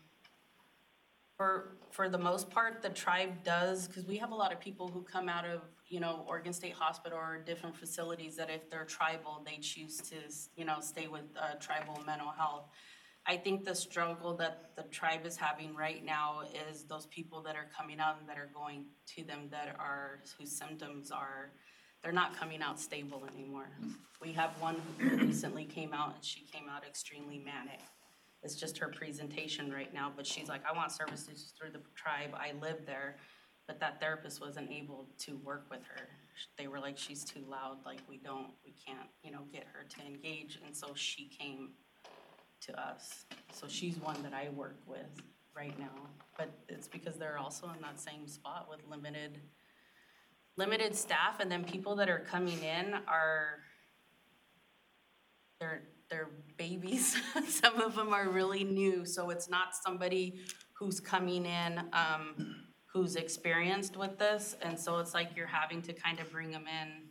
for, for the most part, the tribe does, because we have a lot of people who come out of, you know, Oregon State Hospital or different facilities that if they're tribal, they choose to, you know, stay with, uh, tribal mental health. I think the struggle that the tribe is having right now is those people that are coming out and that are going to them that are, whose symptoms are, they're not coming out stable anymore. We have one who recently came out, and she came out extremely manic. It's just her presentation right now, but she's like, I want services through the tribe, I live there. But that therapist wasn't able to work with her. They were like, she's too loud, like we don't, we can't, you know, get her to engage, and so she came to us. So she's one that I work with right now, but it's because they're also in that same spot with limited, limited staff, and then people that are coming in are, they're, they're babies. Some of them are really new, so it's not somebody who's coming in, um, who's experienced with this, and so it's like you're having to kind of bring them in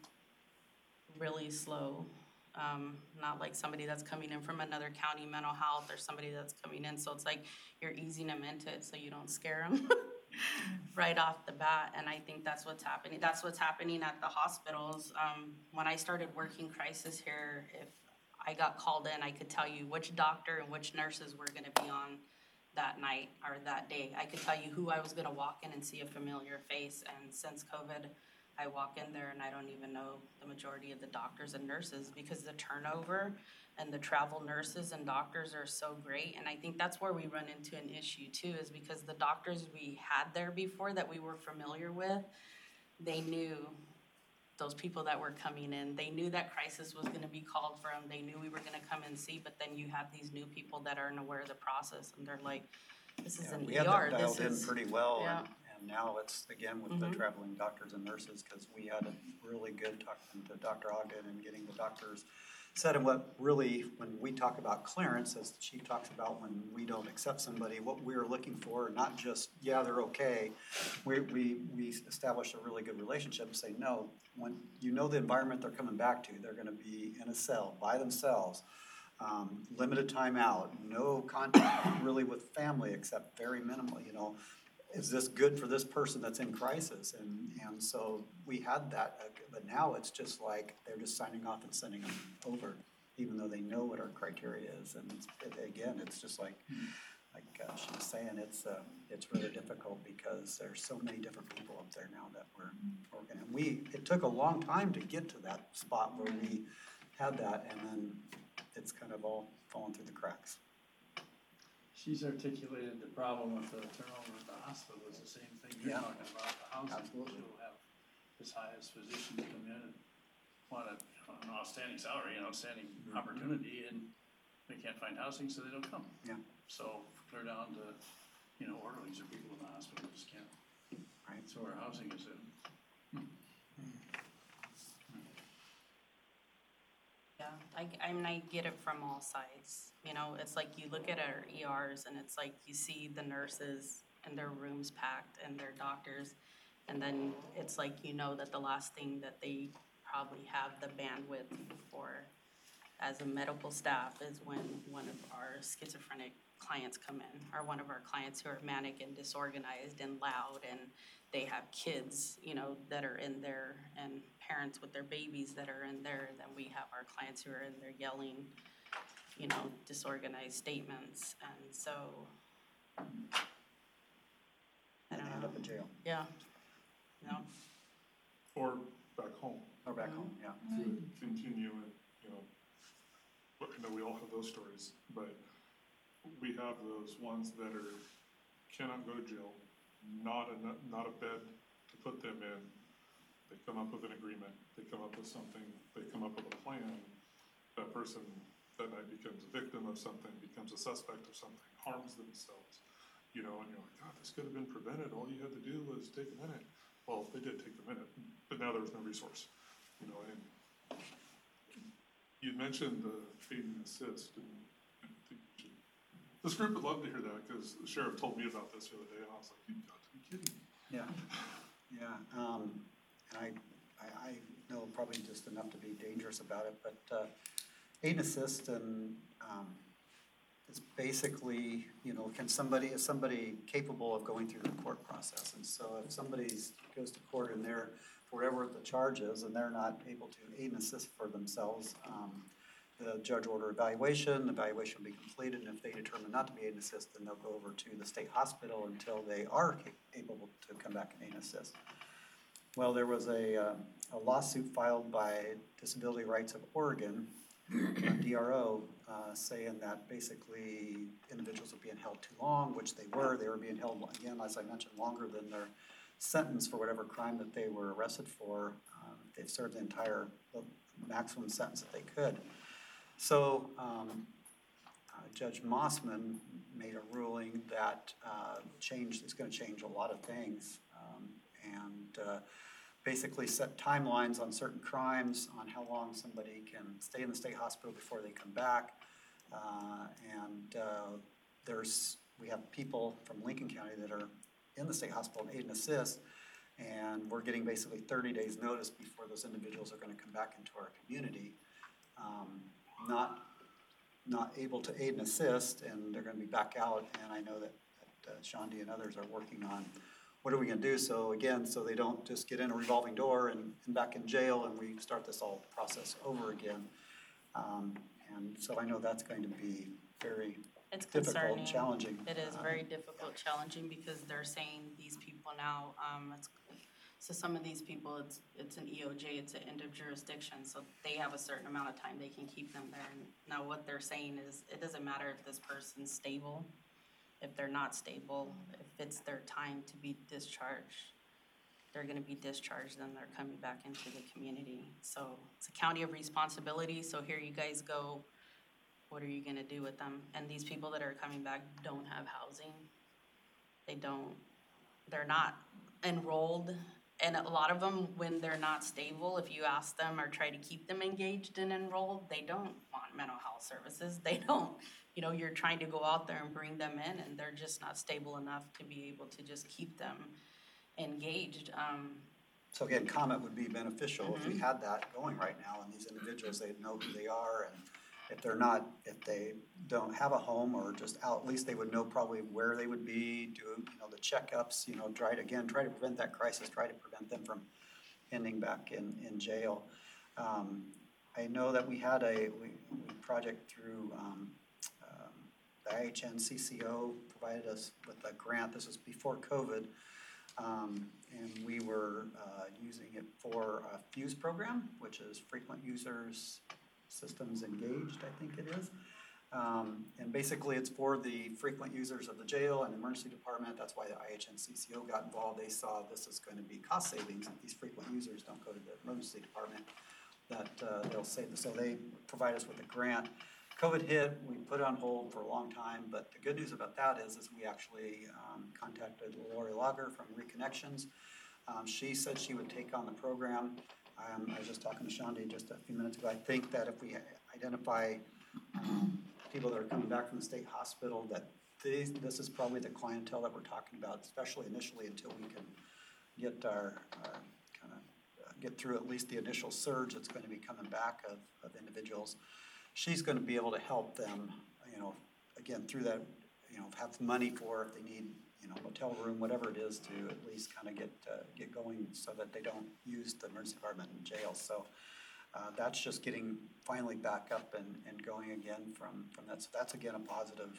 really slow. Um, not like somebody that's coming in from another county mental health or somebody that's coming in, so it's like you're easing them into it so you don't scare them right off the bat. And I think that's what's happening. That's what's happening at the hospitals. Um, when I started working crisis here, if I got called in, I could tell you which doctor and which nurses were gonna be on that night or that day. I could tell you who I was gonna walk in and see a familiar face, and since COVID, I walk in there and I don't even know the majority of the doctors and nurses, because the turnover and the travel nurses and doctors are so great. And I think that's where we run into an issue too, is because the doctors we had there before that we were familiar with, they knew those people that were coming in. They knew that crisis was gonna be called for them. They knew we were gonna come and see, but then you have these new people that aren't aware of the process, and they're like, this is Yeah, an we had E R, that this dialed in is. pretty well, yeah. and, and now it's, again, with the Mhm. traveling doctors and nurses, because we had a really good talking to Doctor Ogden and getting the doctors said, and what really, when we talk about clearance, as the chief talks about, when we don't accept somebody, what we're looking for, not just, yeah, they're okay, we, we, we establish a really good relationship and say, no, when you know the environment they're coming back to, they're gonna be in a cell by themselves, um, limited time out, no contact really with family except very minimal, you know. Is this good for this person that's in crisis? And, and so we had that, uh, but now it's just like they're just signing off and sending them over, even though they know what our criteria is. And it's, it, again, it's just like, like uh, she was saying, it's uh, it's really difficult because there's so many different people up there now that we're working. And we, it took a long time to get to that spot where we had that, and then it's kind of all fallen through the cracks. She's articulated the problem with the turnover at the hospital is the same thing you're Yeah. talking about, the housing. Absolutely. You'll have as high as physicians come in and wanna an outstanding salary, an outstanding opportunity, and they can't find housing, so they don't come. Yeah. So clear down to, you know, orderlies or people in the hospital just can't. Right. So our housing is in. Yeah, I, I mean, I get it from all sides, you know, it's like you look at our E Rs and it's like you see the nurses and their rooms packed and their doctors. And then it's like, you know, that the last thing that they probably have the bandwidth for as a medical staff is when one of our schizophrenic clients come in, or one of our clients who are manic and disorganized and loud, and they have kids, you know, that are in there, and parents with their babies that are in there. Then we have our clients who are in there yelling, you know, disorganized statements, and so. I And don't end know. up in jail, Yeah, no, Or back home, or back home, yeah. to continue and, you know, but I know we all have those stories, but we have those ones that are, cannot go to jail, not a, not a bed to put them in. They come up with an agreement, they come up with something, they come up with a plan. That person that night becomes a victim of something, becomes a suspect of something, harms themselves. You know, and you're like, God, this could have been prevented, all you had to do was take a minute. Well, they did take the minute, but now there was no resource, you know, and you mentioned the aid and assist, and I think you should, this group would love to hear that, because the sheriff told me about this the other day, and I was like, you've got to be kidding me. Yeah, yeah, um, and I, I, I know probably just enough to be dangerous about it, but, uh, aid and assist and, um, it's basically, you know, can somebody, is somebody capable of going through the court process? And so if somebody goes to court and they're, for whatever the charge is, and they're not able to aid and assist for themselves, um, the judge order evaluation, the evaluation will be completed, and if they determine not to be aid and assist, then they'll go over to the state hospital until they are able to come back and aid and assist. Well, there was a, uh, a lawsuit filed by Disability Rights of Oregon, D R O, uh, saying that basically individuals were being held too long, which they were. They were being held, again, as I mentioned, longer than their sentence for whatever crime that they were arrested for. Um, they've served the entire, the maximum sentence that they could. So um, uh, Judge Mossman made a ruling that uh, changed, it's going to change a lot of things, um, and uh, basically set timelines on certain crimes, on how long somebody can stay in the state hospital before they come back. Uh, and uh, there's, we have people from Lincoln County that are in the state hospital in aid and assist, and we're getting basically thirty days notice before those individuals are going to come back into our community. Um, not, not able to aid and assist, and they're going to be back out, and I know that, that uh, Shandi and others are working on what are we gonna do? So again, so they don't just get in a revolving door and, and back in jail and we start this all process over again. Um, and so I know that's going to be very it's difficult concerning. and challenging. It is Uh, very difficult, challenging, because they're saying these people now, um, it's, so some of these people, it's, it's an E O J, it's an end of jurisdiction, so they have a certain amount of time they can keep them there. And now what they're saying is, it doesn't matter if this person's stable. If they're not stable, if it's their time to be discharged, they're gonna be discharged, then they're coming back into the community. So it's a county of responsibility, so here you guys go, what are you gonna do with them? And these people that are coming back don't have housing. They don't, they're not enrolled. And a lot of them, when they're not stable, if you ask them or try to keep them engaged and enrolled, they don't want mental health services. They don't. You know, you're trying to go out there and bring them in, and they're just not stable enough to be able to just keep them engaged. Um, So again, comment would be beneficial if we Mhm. had that going right now, and these individuals, they'd know who they are, and if they're not, if they don't have a home or just out, at least they would know probably where they would be, do, you know, the checkups, you know, try to, again, try to prevent that crisis, try to prevent them from ending back in, in jail. Um, I know that we had a, we, we project through, um, um, the I H N C C O provided us with a grant, this was before COVID. Um, and we were uh, using it for a FUSE program, which is Frequent Users Systems Engaged, I think it is. Um, and basically it's for the frequent users of the jail and emergency department. That's why the I H N C C O got involved. They saw this is going to be cost savings if these frequent users don't go to the emergency department. that uh, they'll say, so they provide us with a grant. COVID hit, we put it on hold for a long time, but the good news about that is, is we actually um, contacted Lori Lager from Reconnections. Um, she said she would take on the program. Um, I was just talking to Shandi just a few minutes ago. I think that if we identify um, people that are coming back from the state hospital, that these, this is probably the clientele that we're talking about, especially initially until we can get our, our kind of get through at least the initial surge that's going to be coming back of, of individuals. She's going to be able to help them, you know, again, through that, you know, have money for if they need, you know, motel room, whatever it is, to at least kind of get, uh, get going so that they don't use the emergency department in jail. So uh, that's just getting finally back up and, and going again from, from that. So that's again a positive.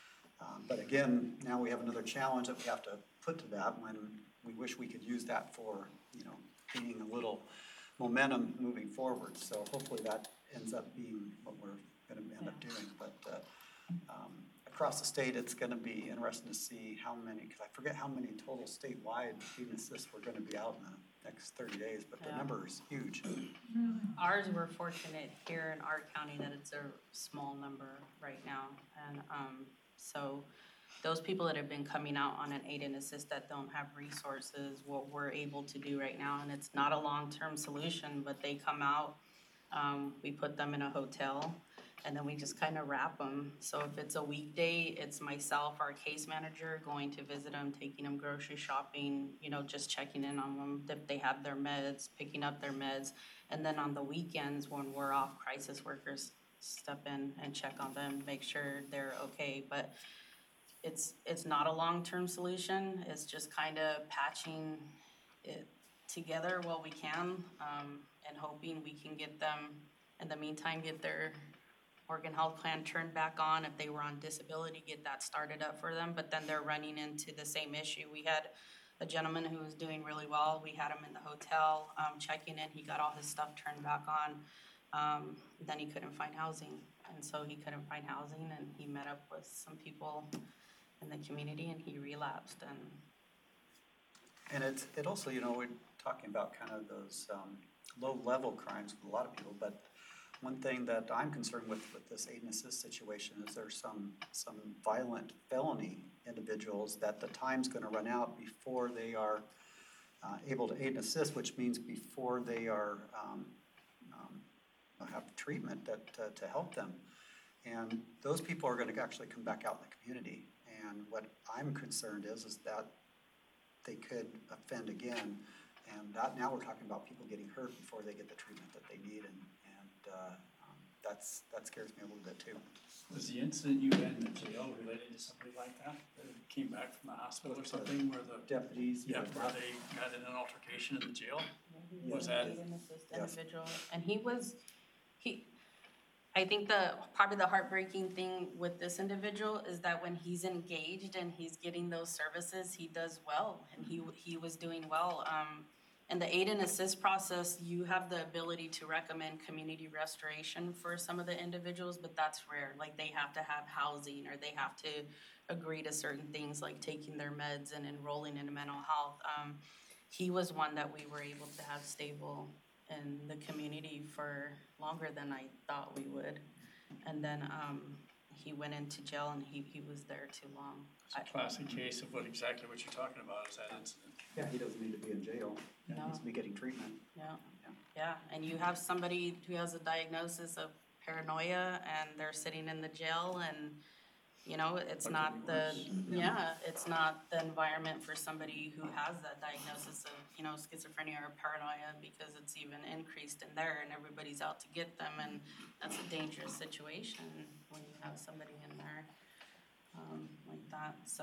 Um, but again, now we have another challenge that we have to put to that when we wish we could use that for, you know, gaining a little momentum moving forward. So hopefully that ends up being what we're going to end up doing. But uh, um, across the state, it's going to be interesting to see how many, because I forget how many total statewide aid and assist we're going to be out in the next thirty days, but the Yeah. number is huge. Ours, we're fortunate here in our county that it's a small number right now. And um, so those people that have been coming out on an aid and assist that don't have resources, what we're able to do right now, and it's not a long-term solution, but they come out, um, we put them in a hotel, and then we just kind of wrap them. So if it's a weekday, it's myself, our case manager, going to visit them, taking them grocery shopping, you know, just checking in on them, if they have their meds, picking up their meds. And then on the weekends, when we're off, crisis workers step in and check on them, make sure they're okay. But it's it's not a long-term solution. It's just kind of patching it together while we can, um, and hoping we can get them, in the meantime, get their organ health plan turned back on. If they were on disability, get that started up for them. But then they're running into the same issue. We had a gentleman who was doing really well. We had him in the hotel, um, checking in. He got all his stuff turned back on. Um, then he couldn't find housing. And so he couldn't find housing, and he met up with some people in the community, and he relapsed. And And it's, it also, you know, we're talking about kind of those um, low-level crimes with a lot of people, but one thing that I'm concerned with with this aid and assist situation is there's some, some violent felony individuals that the time's gonna run out before they are uh, able to aid and assist, which means before they are, um, um, have treatment that, uh, to help them. And those people are gonna actually come back out in the community. And what I'm concerned is, is that they could offend again. And that, now we're talking about people getting hurt before they get the treatment that they need. And, and uh, um, that's, that scares me a little bit too. Was the incident you had in the jail related to somebody like that, that came back from the hospital or something where the, Deputies. yeah, where they got in an altercation in the jail? he Was an that- aid and assist Yes. individual, and he was, he, I think the, probably the heartbreaking thing with this individual is that when he's engaged and he's getting those services, he does well, and he, he was doing well. Um, in the aid and assist process, you have the ability to recommend community restoration for some of the individuals, but that's rare. Like, they have to have housing, or they have to agree to certain things like taking their meds and enrolling in mental health. Um, he was one that we were able to have stable in the community for longer than I thought we would. And then um, he went into jail, and he, he was there too long. It's a classic case of what, exactly what you're talking about, is that incident. Yeah, he doesn't need to be in jail. He No. needs to be getting treatment. Yeah, Yeah. yeah, and you have somebody who has a diagnosis of paranoia, and they're sitting in the jail, and, you know, it's That not could be the, worse. yeah, it's not the environment for somebody who has that diagnosis of, you know, schizophrenia or paranoia, because it's even increased in there, and everybody's out to get them, and that's a dangerous situation when you have somebody in there, um, like that, so.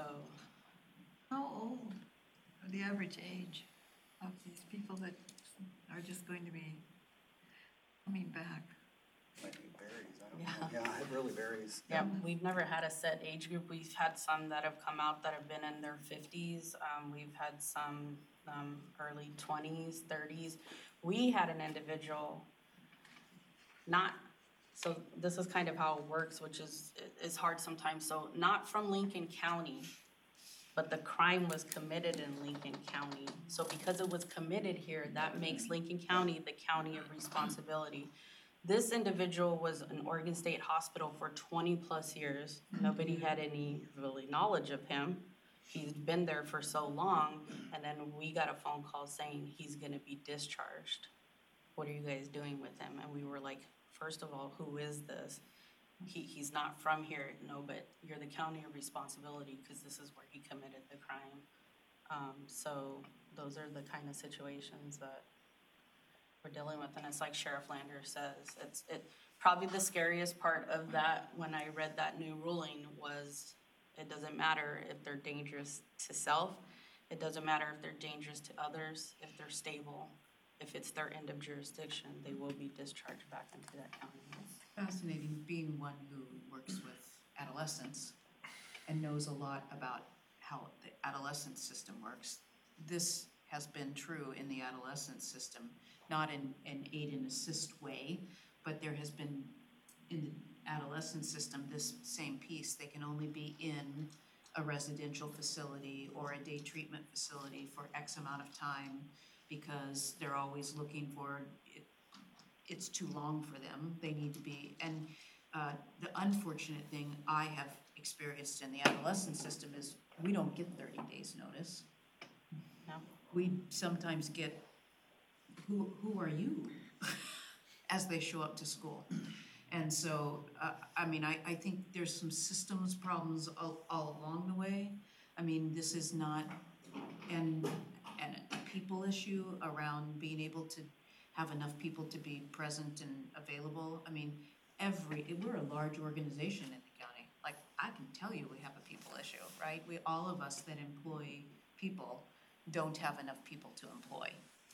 How old, or the average age of these people that are just going to be coming back? Like, it varies, I don't Yeah. know. Yeah, it really varies. Yeah, we've never had a set age group. We've had some that have come out that have been in their fifties. Um, we've had some, um, early twenties, thirties. We had an individual, not, so this is kind of how it works, which is, is hard sometimes. So not from Lincoln County, but the crime was committed in Lincoln County. So because it was committed here, that makes Lincoln County the county of responsibility. This individual was in Oregon State Hospital for twenty plus years. Nobody had any really knowledge of him. He's been there for so long, and then we got a phone call saying he's gonna be discharged. What are you guys doing with him? And we were like, first of all, who is this? He, he's not from here, no, but you're the county of responsibility because this is where he committed the crime. Um, so those are the kind of situations that we're dealing with, and it's like Sheriff Lander says, it's, it, probably the scariest part of that when I read that new ruling was it doesn't matter if they're dangerous to self, it doesn't matter if they're dangerous to others, if they're stable, if it's their end of jurisdiction, they will be discharged back into that county. Fascinating, being one who works with adolescents and knows a lot about how the adolescent system works. This has been true in the adolescent system, not in an aid and assist way, but there has been in the adolescent system this same piece. They can only be in a residential facility or a day treatment facility for X amount of time because they're always looking for it. It's too long for them. They need to be, and uh, the unfortunate thing I have experienced in the adolescent system is we don't get thirty days notice. No. We sometimes get, who, who are you? As they show up to school. And so, uh, I mean, I, I think there's some systems problems all, all along the way. I mean, this is not an, an, a people issue around being able to have enough people to be present and available. I mean, every, we're a large organization in the county. Like, I can tell you we have a people issue, right? We, all of us that employ people don't have enough people to employ.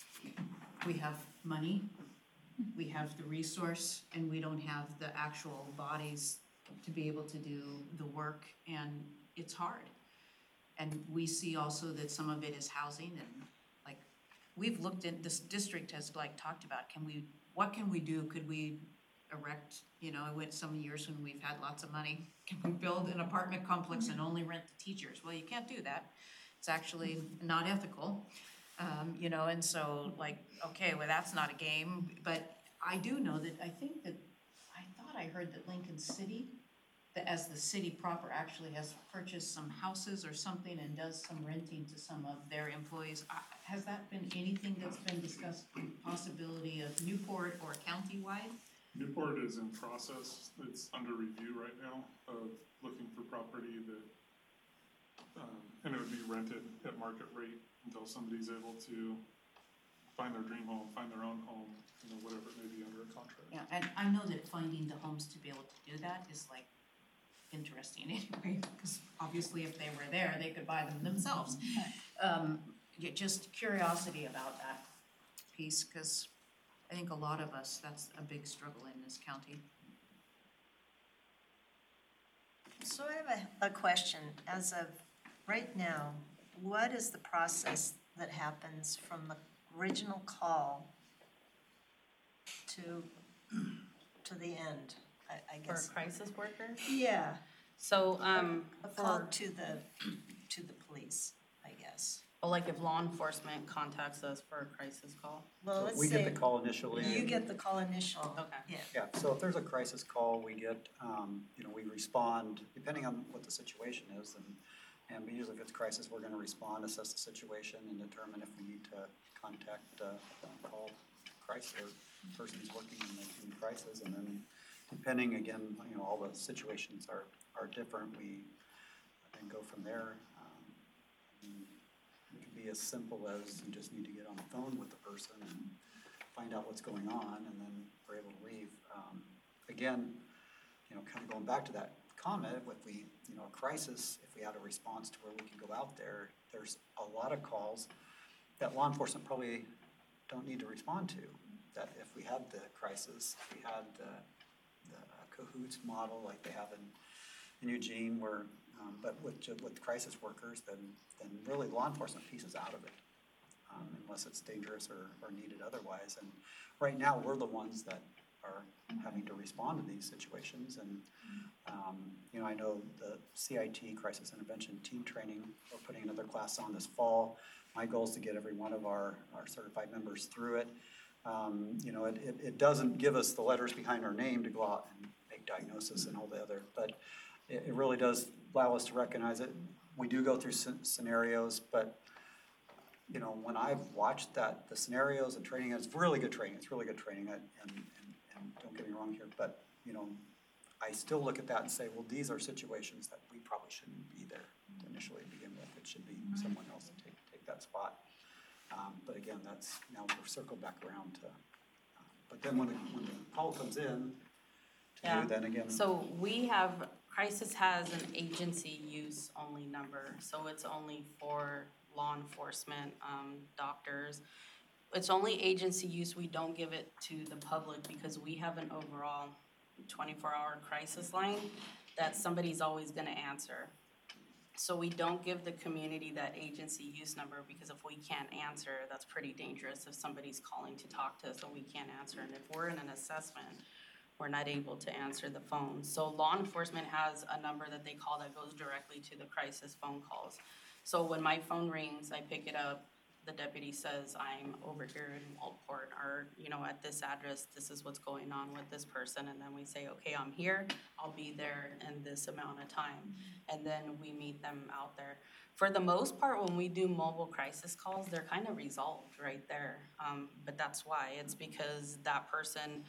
We have money, we have the resource, and we don't have the actual bodies to be able to do the work, and it's hard. And we see also that some of it is housing, and like, we've looked at, this district has like talked about, can we, what can we do? Could we erect, you know, I went some years when we've had lots of money, can we build an apartment complex and only rent the teachers? Well, you can't do that. It's actually not ethical. Um, you know, and so like, okay, well, that's not a game, but I do know that, I think that, I thought I heard that Lincoln City, that as the city proper actually has purchased some houses or something and does some renting to some of their employees. Uh, Has that been anything that's been discussed, possibility of Newport or countywide? Newport is in process, it's under review right now of looking for property that, um, and it would be rented at market rate until somebody's able to find their dream home, find their own home, you know, whatever it may be under a contract. Yeah, and I know that finding the homes to be able to do that is like interesting anyway, because obviously if they were there, they could buy them themselves. Um, yeah, just curiosity about that piece, because I think a lot of us, that's a big struggle in this county. So I have a, a question. As of right now, what is the process that happens from the original call to, to the end, I, I For guess? a crisis worker? Yeah, So, um, a call for, to the, to the police, I guess. well, like if law enforcement contacts us for a crisis call. Well, So let's we get say the call initially. you get the call initial. Okay. Yeah. Yeah, so if there's a crisis call, we get, um, you know, we respond, depending on what the situation is, and, and usually if it's crisis, we're gonna respond, assess the situation, and determine if we need to contact, uh, call crisis, or person who's working in the, in the crisis, and then depending, again, you know, all the situations are, are different, we then go from there. Um, and it could be as simple as you just need to get on the phone with the person and find out what's going on, and then we're able to leave. Um, again, you know, kind of going back to that comment, if we, you know, a crisis, if we had a response to where we can go out there, there's a lot of calls that law enforcement probably don't need to respond to. That if we had the crisis, if we had the, the CAHOOTS model like they have in, in Eugene, where, um, but with, with crisis workers, then, then really law enforcement pieces out of it. Um, unless it's dangerous or, or needed otherwise. And right now, we're the ones that are having to respond to these situations. And, um, you know, I know the C I T, Crisis Intervention Team Training, we're putting another class on this fall. My goal is to get every one of our, our certified members through it. Um, you know, it, it, it doesn't give us the letters behind our name to go out and make diagnosis and all the other, but it, it really does allow us to recognize it. We do go through sc- scenarios, but you know, when I've watched that, the scenarios and training, it's really good training, it's really good training, I- and, and, and don't get me wrong here, but, you know, I still look at that and say, well, these are situations that we probably shouldn't be there initially to begin with. It should be someone else to take, take that spot. Um, but again, that's, now we're circled back around to, uh, but then when the, when the call comes in to Yeah. you, then again. So we have, Crisis has an agency use only number, so it's only for law enforcement, um, doctors. It's only agency use, we don't give it to the public because we have an overall twenty-four hour crisis line that somebody's always gonna answer. So we don't give the community that agency use number because if we can't answer, that's pretty dangerous if somebody's calling to talk to us and we can't answer. And if we're in an assessment, we're not able to answer the phone. So law enforcement has a number that they call that goes directly to the crisis phone calls. So when my phone rings, I pick it up, the deputy says, I'm over here in Walport, or, you know, at this address, this is what's going on with this person, and then we say, okay, I'm here, I'll be there in this amount of time, and then we meet them out there. For the most part, when we do mobile crisis calls, they're kind of resolved right there, um, but that's why, it's because that person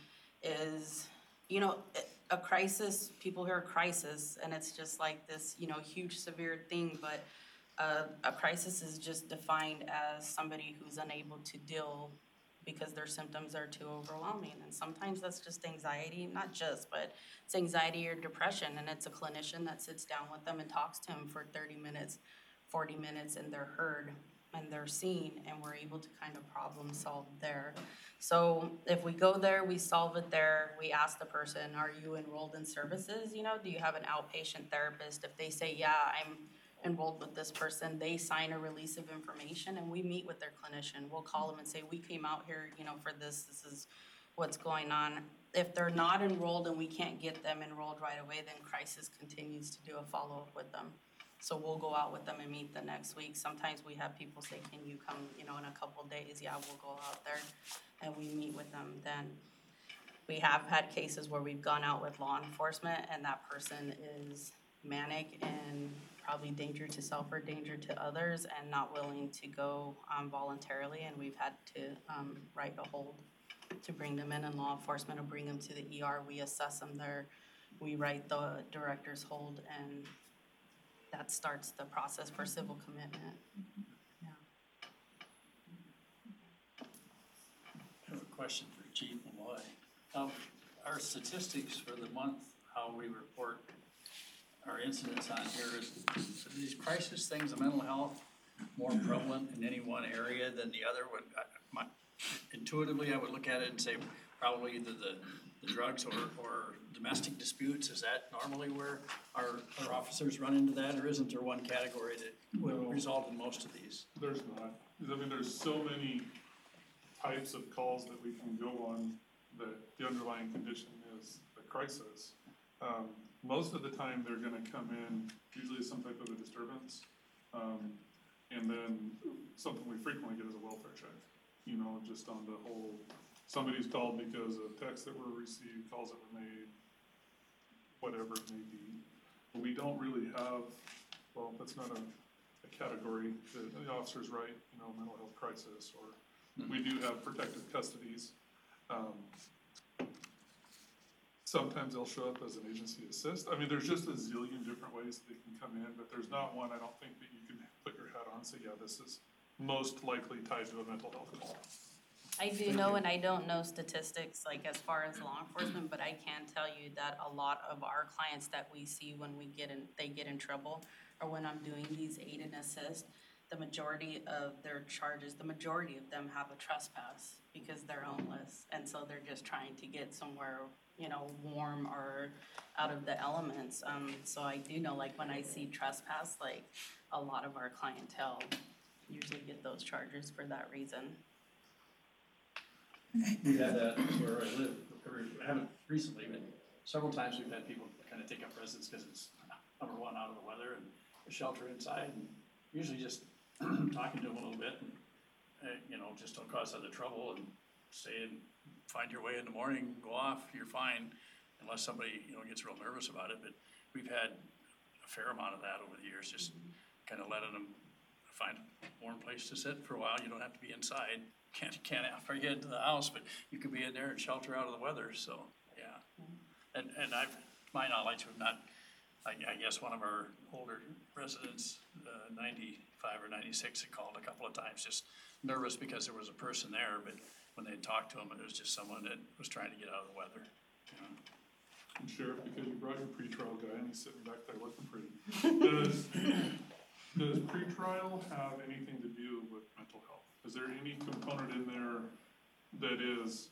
is, you know, a crisis, people hear crisis, and it's just like this, you know, huge severe thing, but Uh, a crisis is just defined as somebody who's unable to deal because their symptoms are too overwhelming. And sometimes that's just anxiety, not just, but it's anxiety or depression. And it's a clinician that sits down with them and talks to them for thirty minutes, forty minutes, and they're heard and they're seen, and we're able to kind of problem solve there. So if we go there, we solve it there. We ask the person, are you enrolled in services? You know, do you have an outpatient therapist? If they say, yeah, I'm enrolled with this person, they sign a release of information and we meet with their clinician. We'll call them and say, we came out here, you know, for this, this is what's going on. If they're not enrolled and we can't get them enrolled right away, then Crisis continues to do a follow-up with them. So we'll go out with them and meet the next week. Sometimes we have people say, can you come, you know, in a couple days? Yeah, we'll go out there and we meet with them then. We have had cases where we've gone out with law enforcement and that person is manic and probably danger to self or danger to others and not willing to go um, voluntarily, and we've had to um, write a hold to bring them in, and law enforcement will bring them to the E R. We assess them there, we write the director's hold, and that starts the process for civil commitment. Yeah. I have a question for Chief Malloy. Um, our statistics for the month, how we report our incidents on here, is are these crisis things, the mental health, more prevalent in any one area than the other? Would, I, my, intuitively, I would look at it and say probably either the, the drugs or, or domestic disputes. Is that normally where our, our officers run into that, or isn't there one category that would No. result in most of these? There's not. I mean, there's so many types of calls that we can go on that the underlying condition is a crisis. Um, most of the time, they're gonna come in, usually some type of a disturbance. Um, and then something we frequently get is a welfare check, you know, just on the whole, somebody's called because of texts that were received, calls that were made, whatever it may be. But we don't really have, well, that's not a, a category that the officer's right, you know, mental health crisis, or we do have protective custodies. Um, sometimes they'll show up as an agency assist. I mean, there's just a zillion different ways that they can come in, but there's not one, I don't think, that you can put your hat on and say, yeah, this is most likely tied to a mental health call. I do know, and I don't know statistics like as far as law enforcement, but I can tell you that a lot of our clients that we see when we get in, they get in trouble, or when I'm doing these aid and assist, the majority of their charges, the majority of them have a trespass because they're homeless, and so they're just trying to get somewhere, you know, warm or out of the elements. Um, so I do know, like when I see trespass, like a lot of our clientele usually get those charges for that reason. We had that where I live every, I haven't recently, but several times we've had people kind of take up residence because it's number one, out of the weather and shelter inside, and usually just talking to them a little bit and, uh, you know, just don't cause other trouble and stay and find your way in the morning, go off, you're fine, unless somebody, you know, gets real nervous about it. But we've had a fair amount of that over the years, just kind of letting them find a warm place to sit for a while. You don't have to be inside. Can't, can't after you get into the house, but you could be in there and shelter out of the weather, so, yeah. And, and I've, to my knowledge, we've not, I, I guess one of our older residents, uh, ninety-five or ninety-six, had called a couple of times, just nervous because there was a person there, but when they talked to him, it was just someone that was trying to get out of the weather, you know. And Sheriff, because you brought your pretrial guy and he's sitting back there looking pretty, does, does pretrial have anything to do with mental health? Is there any component in there that is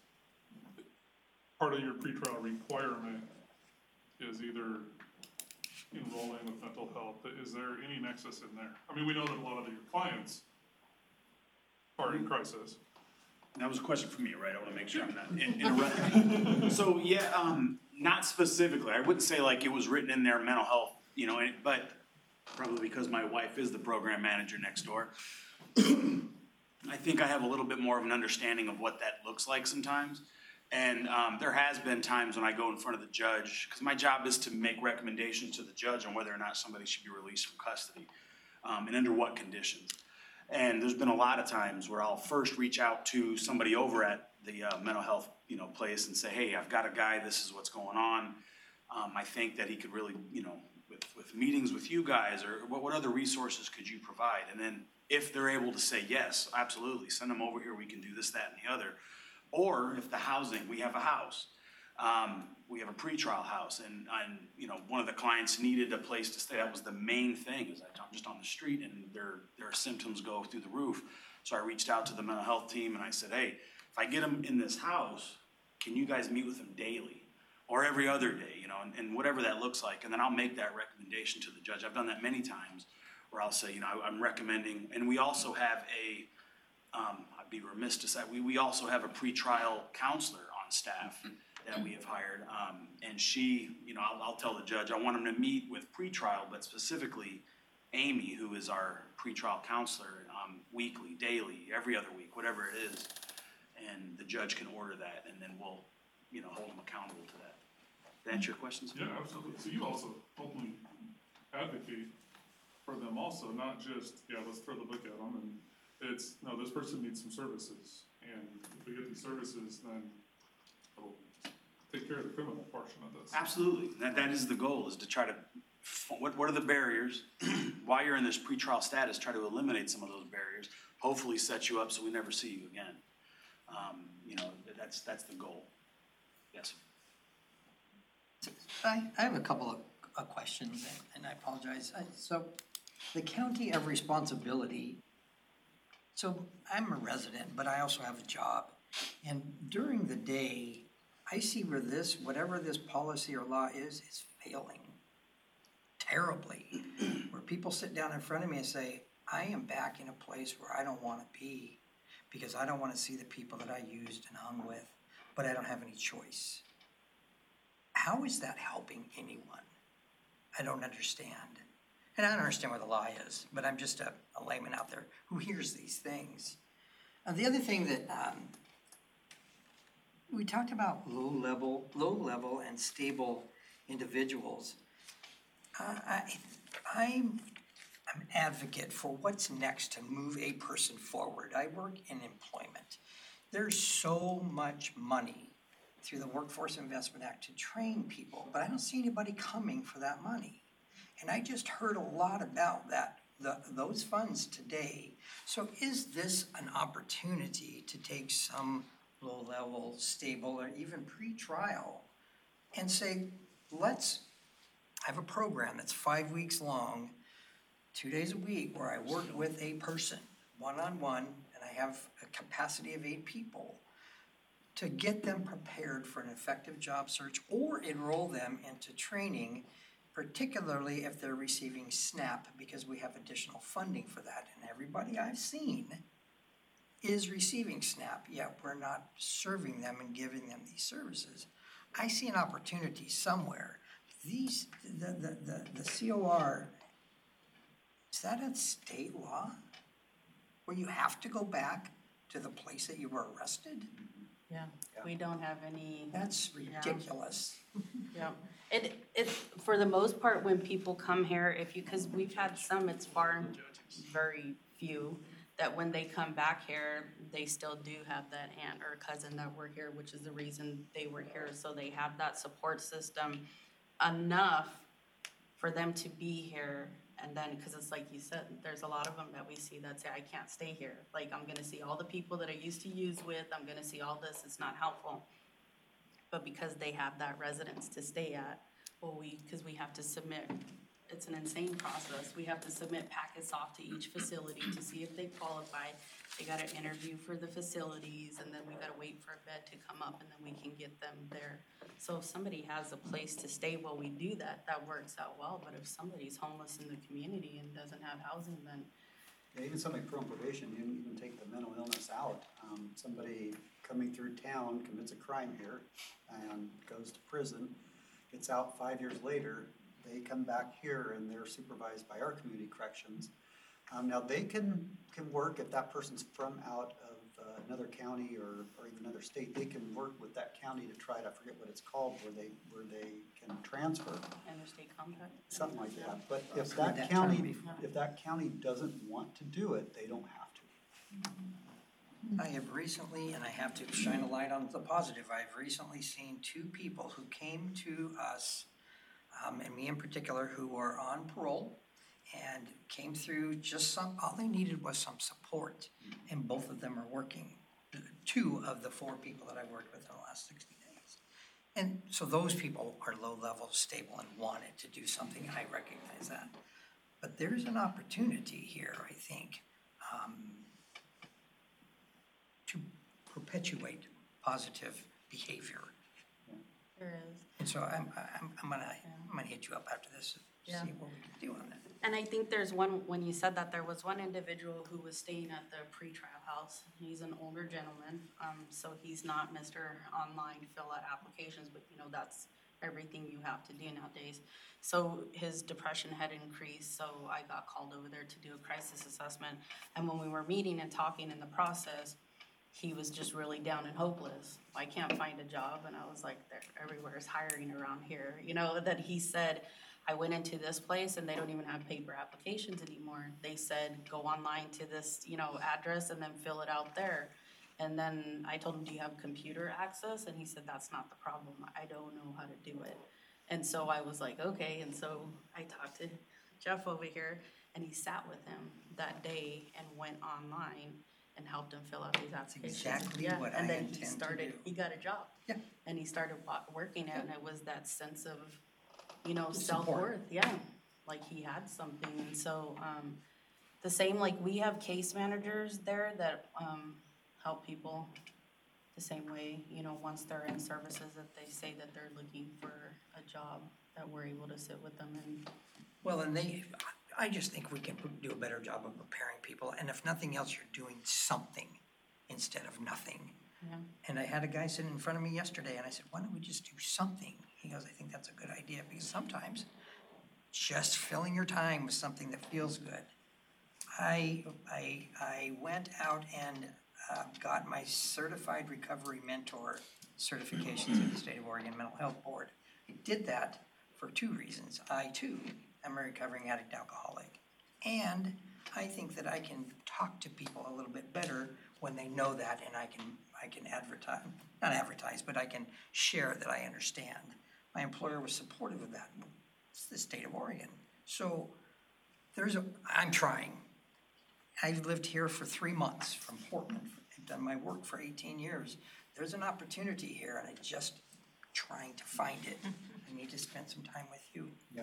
part of your pretrial requirement is either enrolling with mental health? Is there any nexus in there? I mean, we know that a lot of your clients are in crisis. That was a question for me, right? I wanna make sure I'm not in- interrupting. So, yeah, um, not specifically. I wouldn't say like it was written in there, mental health, you know, and- but probably because my wife is the program manager next door. I think I have a little bit more of an understanding of what that looks like sometimes. And um, there has been times when I go in front of the judge, because my job is to make recommendations to the judge on whether or not somebody should be released from custody, um, and under what conditions. And there's been a lot of times where I'll first reach out to somebody over at the uh, mental health, you know, place and say, hey, I've got a guy, this is what's going on. Um, I think that he could really, you know, with, with meetings with you guys, or what, what other resources could you provide? And then if they're able to say, yes, absolutely, send them over here, we can do this, that, and the other. Or if the housing, we have a house, um, we have a pretrial house, and, and, you know, one of the clients needed a place to stay. That was the main thing, is that I'm just on the street and their, their symptoms go through the roof. So I reached out to the mental health team and I said, hey, if I get them in this house, can you guys meet with them daily? Or every other day, you know, and, and whatever that looks like, and then I'll make that recommendation to the judge. I've done that many times, where I'll say, you know, I'm recommending, and we also have a, um, I'd be remiss to say, we, we also have a pretrial counselor on staff that we have hired, um, and she, you know, I'll, I'll tell the judge, I want him to meet with pretrial, but specifically Amy, who is our pretrial counselor, um, weekly, daily, every other week, whatever it is, and the judge can order that, and then we'll, you know, hold them accountable to that. Did that answer your questions? Yeah, absolutely. So you also openly advocate for them also, not just, yeah, let's throw the book at them, and it's, no, this person needs some services, and if we get these services, then it'll take care of the criminal portion of this. Absolutely. That, that is the goal, is to try to, what, what are the barriers? While you're in this pretrial status, try to eliminate some of those barriers, hopefully set you up so we never see you again. Um, you know, that's, that's the goal. Yes. I, I have a couple of, of questions, and I apologize. I- So, the county of responsibility, so I'm a resident, but I also have a job. And during the day, I see where this, whatever this policy or law is, is failing terribly. Where people sit down in front of me and say, I am back in a place where I don't want to be, because I don't want to see the people that I used and hung with, but I don't have any choice. How is that helping anyone? I don't understand. And I don't understand what the law is, but I'm just a, a layman out there who hears these things. Uh, the other thing that um, we talked about low level, low level and stable individuals. Uh, I, I'm, I'm an advocate for what's next to move a person forward. I work in employment. There's so much money through the Workforce Investment Act to train people, but I don't see anybody coming for that money. And I just heard a lot about that, the, those funds today. So is this an opportunity to take some low-level, stable, or even pre-trial and say, let's have a program that's five weeks long, two days a week, where I work with a person, one-on-one, and I have a capacity of eight people, to get them prepared for an effective job search or enroll them into training, particularly if they're receiving SNAP, because we have additional funding for that. And everybody I've seen is receiving SNAP, yet we're not serving them and giving them these services. I see an opportunity somewhere. These, the, the, the, the C O R, is that a state law? Where you have to go back to the place that you were arrested? Yeah, we don't have any. That's ridiculous. Yeah, it, it, for the most part, when people come here, if you, cause we've had some, it's far and very few, that when they come back here, they still do have that aunt or cousin that were here, which is the reason they were here, so they have that support system enough for them to be here. And then, cause it's like you said, there's a lot of them that we see that say, I can't stay here. Like, I'm gonna see all the people that I used to use with, I'm gonna see all this, it's not helpful. But because they have that residence to stay at, well, we, cause we have to submit, it's an insane process. We have to submit packets off to each facility to see if they qualify. They gotta interview for the facilities, and then we gotta wait for a bed to come up, and then we can get them there. So if somebody has a place to stay while we do that, that works out well. But if somebody's homeless in the community and doesn't have housing, then Yeah, even somebody put on probation, you even take the mental illness out. Um, somebody coming through town commits a crime here and goes to prison, gets out five years later, they come back here and they're supervised by our community corrections. Um, now they can, can work if that person's from out of uh, another county or, or even another state, they can work with that county to try to, I forget what it's called, where they, where they can transfer. interstate compact. Something like that, but I've if heard that that county, term before. if that county doesn't want to do it, they don't have to. I have recently, and I have to shine a light on the positive, I've recently seen two people who came to us, um, and me in particular, who were on parole and came through just some, all they needed was some support, and both of them are working. Two of the four people that I worked with in the last sixty days. And so those people are low-level, stable, and wanted to do something, I recognize that. But there's an opportunity here, I think, um, to perpetuate positive behavior. There is. And so I'm, I'm, I'm gonna, I'm gonna hit you up after this, to Yeah. see what we can do on that. And I think there's one, when you said that, there was one individual who was staying at the pretrial house. He's an older gentleman, um, so he's not Mister Online fill out applications, but you know, that's everything you have to do nowadays. So his depression had increased, so I got called over there to do a crisis assessment. And when we were meeting and talking in the process, he was just really down and hopeless. I can't find a job, and I was like, there, everywhere is hiring around here. You know, that he said, I went into this place and they don't even have paper applications anymore. They said, go online to this, you know, address and then fill it out there. And then I told him, do you have computer access? And he said, that's not the problem. I don't know how to do it. And so I was like, okay. And so I talked to Jeff over here, and he sat with him that day and went online and helped him fill out these applications. exactly Yeah, what I and then intend he to started, do. he got a job. Yeah. And he started wa- working it, and it was that sense of, you know, The support. self-worth, yeah. Like he had something, and so, um, the same, like we have case managers there that, um, help people the same way, you know, once they're in services, that they say that they're looking for a job, that we're able to sit with them and. Well, and they, I just think we can do a better job of preparing people, and if nothing else, you're doing something instead of nothing. Yeah. And I had a guy sitting in front of me yesterday, and I said, why don't we just do something? He goes, I think that's a good idea, because sometimes just filling your time with something that feels good. I, I, I went out and uh, got my Certified Recovery Mentor certifications in the State of Oregon Mental Health Board. I did that for two reasons. I too am a recovering addict alcoholic, and I think that I can talk to people a little bit better when they know that, and I can I can advertise, not advertise, but I can share that I understand. My employer was supportive of that. It's the state of Oregon. So there's a, I'm trying. I've lived here for three months from Portland. I've done my work for eighteen years. There's an opportunity here, and I'm just trying to find it. I need to spend some time with you. Yeah.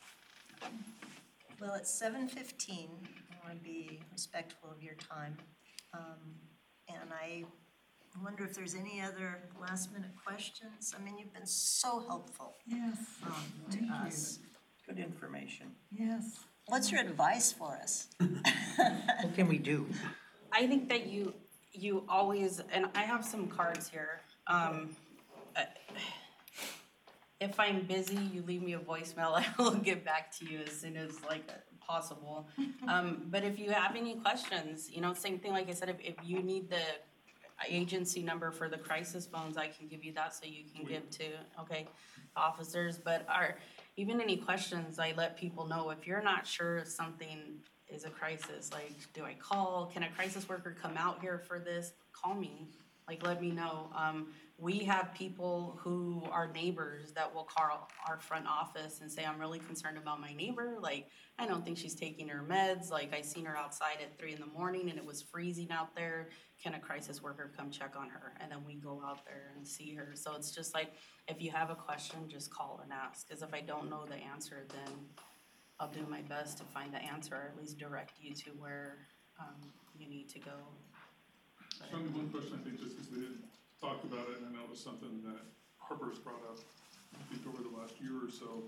Well, it's seven fifteen, I want to be respectful of your time. Um, and I wonder if there's any other last minute questions? I mean, you've been so helpful Yes, um, thank to you. us. Good information. Yes. What's your advice for us? What can we do? I think that you, you always, and I have some cards here. Um, uh, if I'm busy, you leave me a voicemail, I will get back to you as soon as like possible. Um, but if you have any questions, you know, same thing, like I said, if, if you need the agency number for the crisis phones, I can give you that so you can give to, okay, officers. But our, even any questions, I let people know, if you're not sure if something is a crisis, like, do I call, can a crisis worker come out here for this? Call me, like, let me know. Um, we have people who are neighbors that will call our front office and say, I'm really concerned about my neighbor, like, I don't think she's taking her meds, like, I seen her outside at three in the morning and it was freezing out there, can a crisis worker come check on her? And then we go out there and see her. So it's just like, if you have a question, just call and ask, because if I don't know the answer, then I'll do my best to find the answer, or at least direct you to where um, you need to go. But- Sean, one question, I think, just because we didn't talk about it, and I know it was something that Harper's brought up, I think, over the last year or so,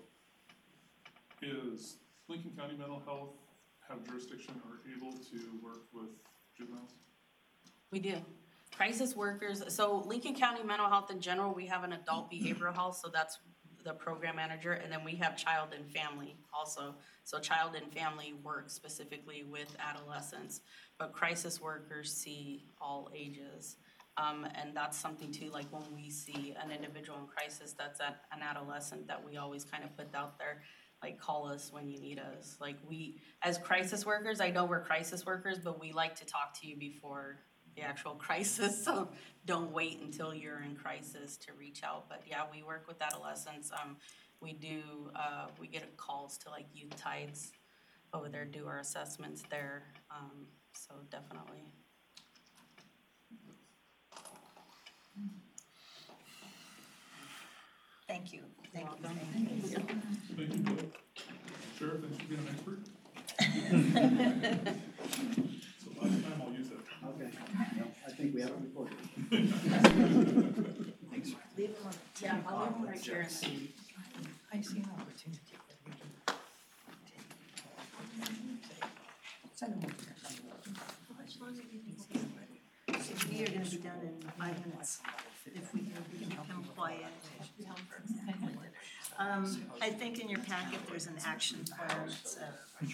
is Lincoln County Mental Health have jurisdiction or able to work with juveniles? We do. Crisis workers, so Lincoln County Mental Health in general, we have an adult behavioral health, so that's the program manager, and then we have child and family also. So child and family work specifically with adolescents, but crisis workers see all ages. Um, and that's something too, like when we see an individual in crisis that's at an adolescent, that we always kind of put out there, like, call us when you need us. Like, we, as crisis workers, I know we're crisis workers, but we like to talk to you before the actual crisis, so don't wait until you're in crisis to reach out. But yeah, we work with adolescents. Um, we do, uh, we get calls to like youth tides over there, do our assessments there. Um, so definitely. Thank you, thank you, thank you. Thank you, Bill. Sheriff, thanks for being an expert. So last time I'll use it. Okay, I think we have it recorded. Leave them on. Yeah, I'll leave them right here. I see an opportunity. Send them over. So we are gonna be done in five minutes, if we can become quiet. Um, I think in your packet, there's an action plan, it's a,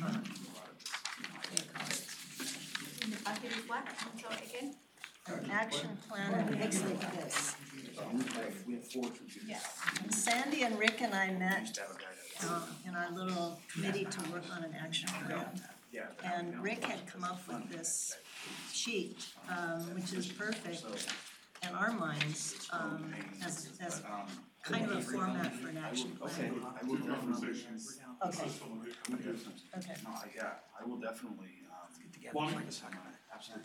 again? an action plan that looks like this. Sandy and Rick and I met, uh, in our little committee to work on an action plan. And Rick had come up with this sheet, um, which is perfect in our minds, um, as, as kind of a format for an action plan. Conversations. Okay. Okay. No, I, yeah, I will definitely, um, Well, I'm- absolutely.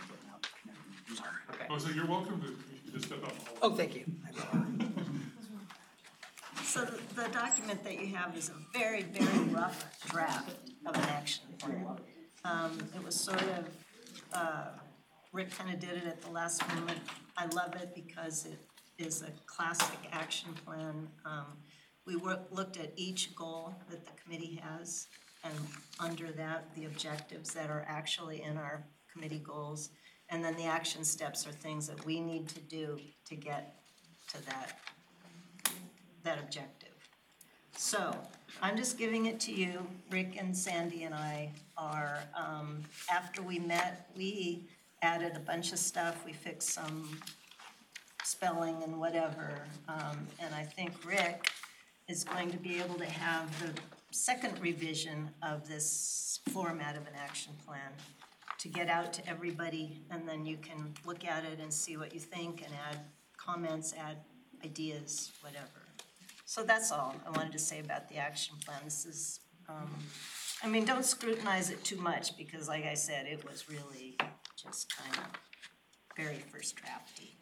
Oh, so you're welcome to, you can just step out. and hold. Oh, thank you. So the, the document that you have is a very, very rough draft of an action plan. Um, it was sort of, uh, Rick kind of did it at the last moment. I love it because it is a classic action plan. Um, we worked, looked at each goal that the committee has, and under that, the objectives that are actually in our committee goals. And then the action steps are things that we need to do to get to that, that objective. So, I'm just giving it to you. Rick and Sandy and I are, um, after we met, we added a bunch of stuff. We fixed some spelling and whatever. Um, and I think Rick is going to be able to have the second revision of this format of an action plan to get out to everybody, and then you can look at it and see what you think and add comments, add ideas, whatever. So that's all I wanted to say about the action plan. This is, um, I mean, don't scrutinize it too much, because like I said, it was really just kind of very first drafty.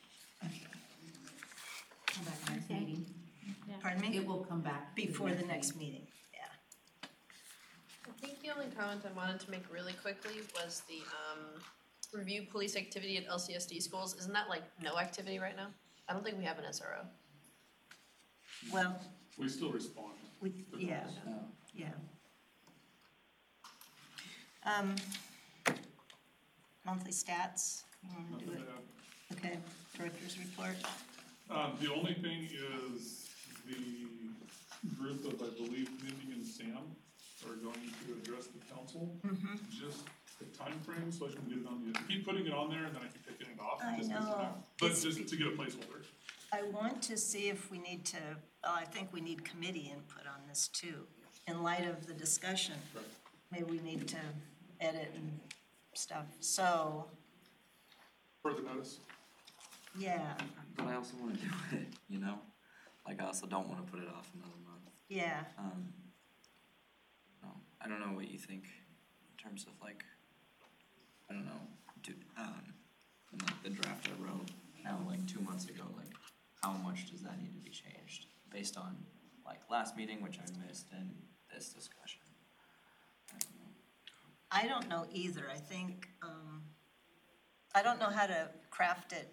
Come back next meeting. Pardon me? It will come back. to Before the next meeting, yeah. I think the only comment I wanted to make really quickly was the um review police activity at L C S D schools. Isn't that like no activity right now? I don't think we have an S R O. Well, We still respond. we, yeah, yeah. Um, monthly stats, You wanna do Nothing it? to add. Okay, director's report. Um, the only thing is the group of, I believe, Mindy and Sam are going to address the council. Mm-hmm. Just the timeframe, so I can get it on the, keep putting it on there and then I keep taking it off. I just 'cause, you know. But It's- just to get a placeholder. I want to see if we need to, well, I think we need committee input on this too, in light of the discussion. Right. Maybe we need to edit and stuff, so, Further notice. yeah, But I also wanna do it, you know? Like, I also don't wanna put it off another month. yeah. Um, no, I don't know what you think in terms of like, I don't know, do, um, in like the draft I wrote now, like two months ago, like, how much does that need to be changed? Based on, like, last meeting, which I missed, and this discussion. I don't know. I don't know either, I think, um, I don't know how to craft it.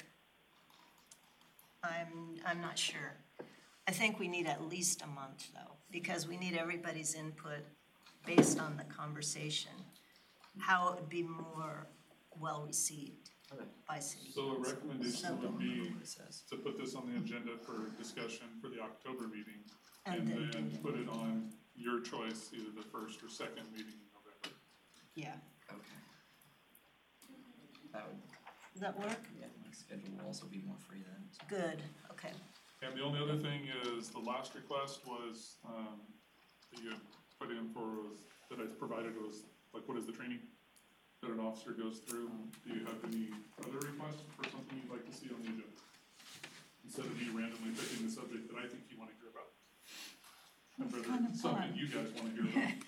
I'm, I'm not sure. I think we need at least a month though, because we need everybody's input based on the conversation, how it would be more well-received by city So a council. recommendation would I be don't know what it says. to put this on the agenda for discussion for the October meeting. And And then then do put it on your choice, either the first or second meeting in November. Yeah, Okay. That would, does that work? yeah, my schedule will also be more free then, so. Good, okay. And the only other thing is, the last request was, um, that you had put in for, was, that I provided was, like, what is the training that an officer goes through? Do you have any other requests for something you'd like to see on the agenda? Instead of me randomly picking the subject that I think you wanna hear about. I'd rather kind of something fun. you guys wanna hear about.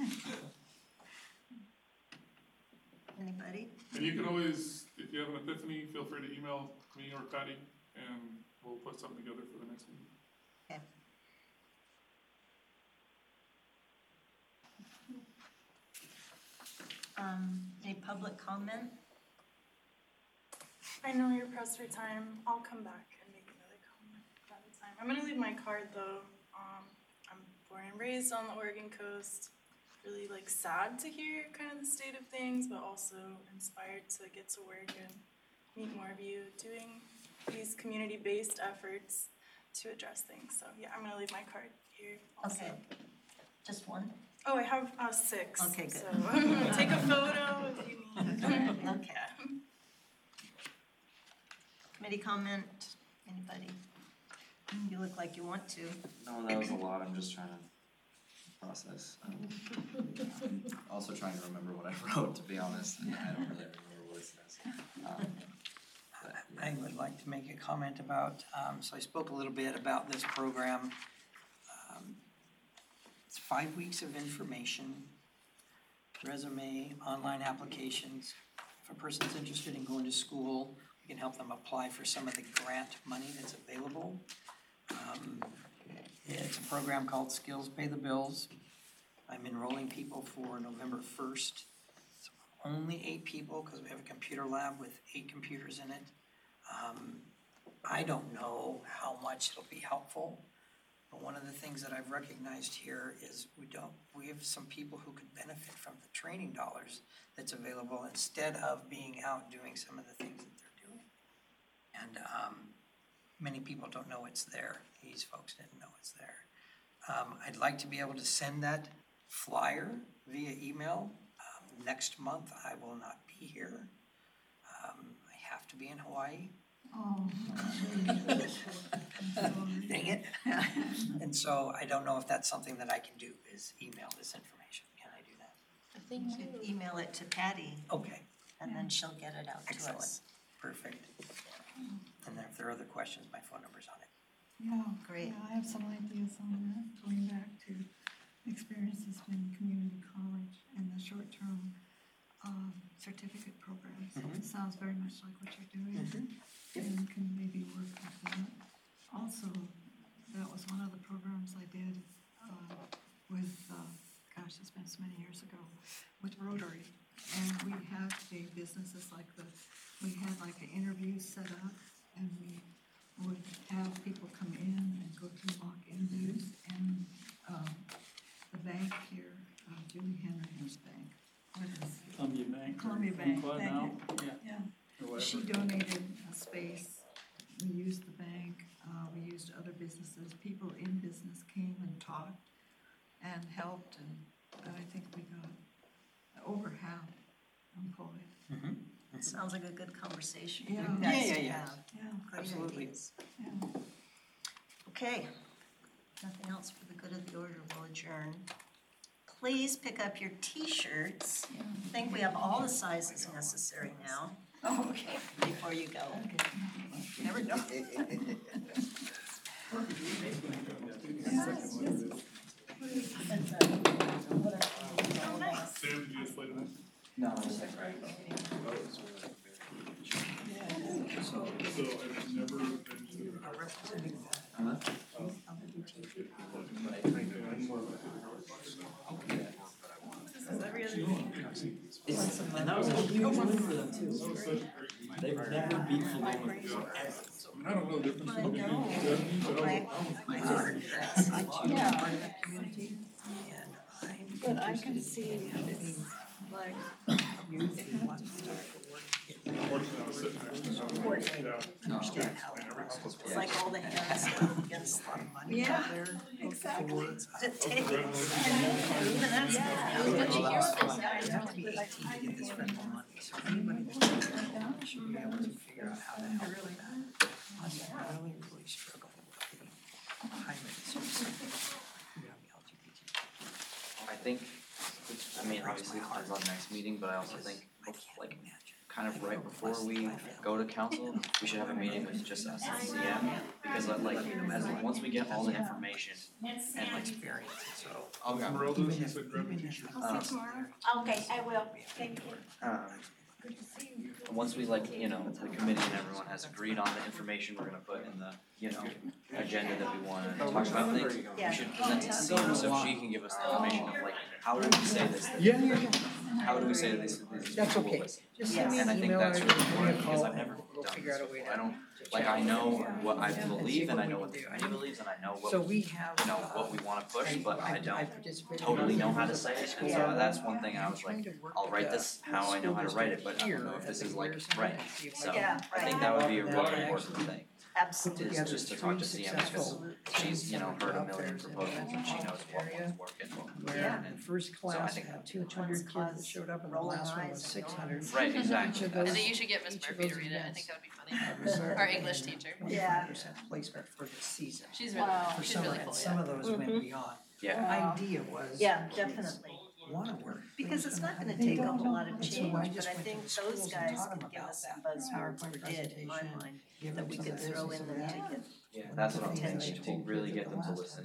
Anybody? And you can always, if you have an epiphany, feel free to email me or Patty, and we'll put something together for the next meeting. Okay. Um, any public comment? I know you're pressed for time. I'll come back and make another comment another time. I'm gonna leave my card though. Um, I'm born and raised on the Oregon coast. Really like sad to hear kind of the state of things, but also inspired to get to work and meet more of you doing these community-based efforts to address things. So yeah, I'm gonna leave my card here also. Okay, just one? Oh, I have uh, six. Okay, good. So take a photo if you need. Okay. Committee comment, anybody? You look like you want to. No, that was a lot, I'm just trying to process. Um, I'm also trying to remember what I wrote, to be honest, and I don't really remember what it says. Um, but, yeah. I would like to make a comment about, um, so I spoke a little bit about this program. Um, It's five weeks of information, resume, online applications. If a person's interested in going to school, we can help them apply for some of the grant money that's available. Um, It's a program called Skills Pay the Bills. I'm enrolling people for November first. It's only eight people because we have a computer lab with eight computers in it. Um, I don't know how much it'll be helpful, but one of the things that I've recognized here is we don't, we have some people who could benefit from the training dollars that's available instead of being out doing some of the things that they're doing. And um, many people don't know it's there. These folks didn't know it's there. Um, I'd like to be able to send that flyer via email. Um, next month, I will not be here. Um, I have to be in Hawaii. Oh. Dang it. And so I don't know if that's something that I can do, is email this information. Can I do that? I think you could email it to Patty Okay, and then she'll get it out to Excellent. us. perfect. And then if there are other questions, my phone number's on it. Yeah. Great. Yeah, I have some ideas on that, going back to experiences in community college and the short-term um, certificate programs. So it sounds very much like what you're doing, and can maybe work with that. Also, that was one of the programs I did uh, with, uh, gosh, it's been so many years ago, with Rotary. And we had the businesses like the, we had like an interview set up, and we would have people come in and go through mock interviews, and um, the bank here, uh, Julie Henry Bank, what is it? Columbia Bank. or Columbia Bank, Umpqua thank now? you. Yeah. Yeah, or She whatever. donated a space, we used the bank, uh, we used other businesses, people in business came and talked and helped, and I think we got over half employed. It sounds like a good conversation for Yeah. you Yeah, guys yeah, to yeah. have. Yeah, Great Absolutely. ideas. yeah. Okay, nothing else for the good of the order, we'll adjourn. Please pick up your T-shirts. I think we have all the sizes necessary now. Oh, okay. Before you go. Never know. Sam, did you just play tonight? No, it's like, So I've never been to. huh? It's, and that was a huge win for them too. They've never beat Pomona ever. I don't know the difference between being Germany, but My, my heart, that's, Yeah. part of that community. And I'm But I can see it's like, Unfortunately, I was sitting next to someone. Yeah. understand how it works. It's like all the hands go against the money Yeah. out there. exactly. It takes, and even that's. It was good to hear what they said. It's have to be eighteen to get this rental money, so anybody that's should be able to figure out how to help with that. I really, really struggle with the climate associated, you know, L G B T. I think, I mean, obviously it depends on next meeting, but I also think, like, kind of right before we go to council, we should have a meeting with just us and C M, because uh, like, as, once we get all the information and like, Experience, so. I'll grab Merle does, he said grab a T-shirt. Um, Okay, I will, thank you. um, once we like, you know, the committee and everyone has agreed on the information we're gonna put in the, you know, agenda that we wanna talk about things, we should present it to C M so she can give us the information of like, how do we say this? that- Yeah, yeah, yeah. How do we say this, these That's people okay. listen? Just send me And I an think email or that's give really me a important because call I've never and we'll done figure this out a way before. I to. don't, like, I know what I believe and I know what the committee believes and I know So what, we have. you know, what we wanna push, but I don't participated totally in- know how to say it. And so that's one thing I was like, I'll write this how I know how to write it, but I don't know if this is like right. So Yeah, I think right. that would be a really important thing. Absolutely. Is just to talk to C M because she's, you know, heard a million proposals and she knows what one's working, what one's Yeah. not. The first So I class think had that'd be two hundred kids that showed up and the rolling last one was eyes and six hundred. Right, exactly. Each of I those- think you should get Miss each of Murphy to those read it, I events think that would be funny. Our English teacher. Yeah. Percent placement for the season. She's really, Wow. For she's summer, really and cool, some yeah. of those went beyond. Yeah, Idea was. Yeah, kids definitely. Wanna work. Because it's not gonna They take don't up a know. lot of And so change, I but just I went to think the those schools and guys taught can them give about us some that buzzwords, or PowerPoint did in my presentation, mind, give that them we some could of this throw and in some there of to that. get. yeah, that's what I'm And thinking, they to told really kids get at them the to last listen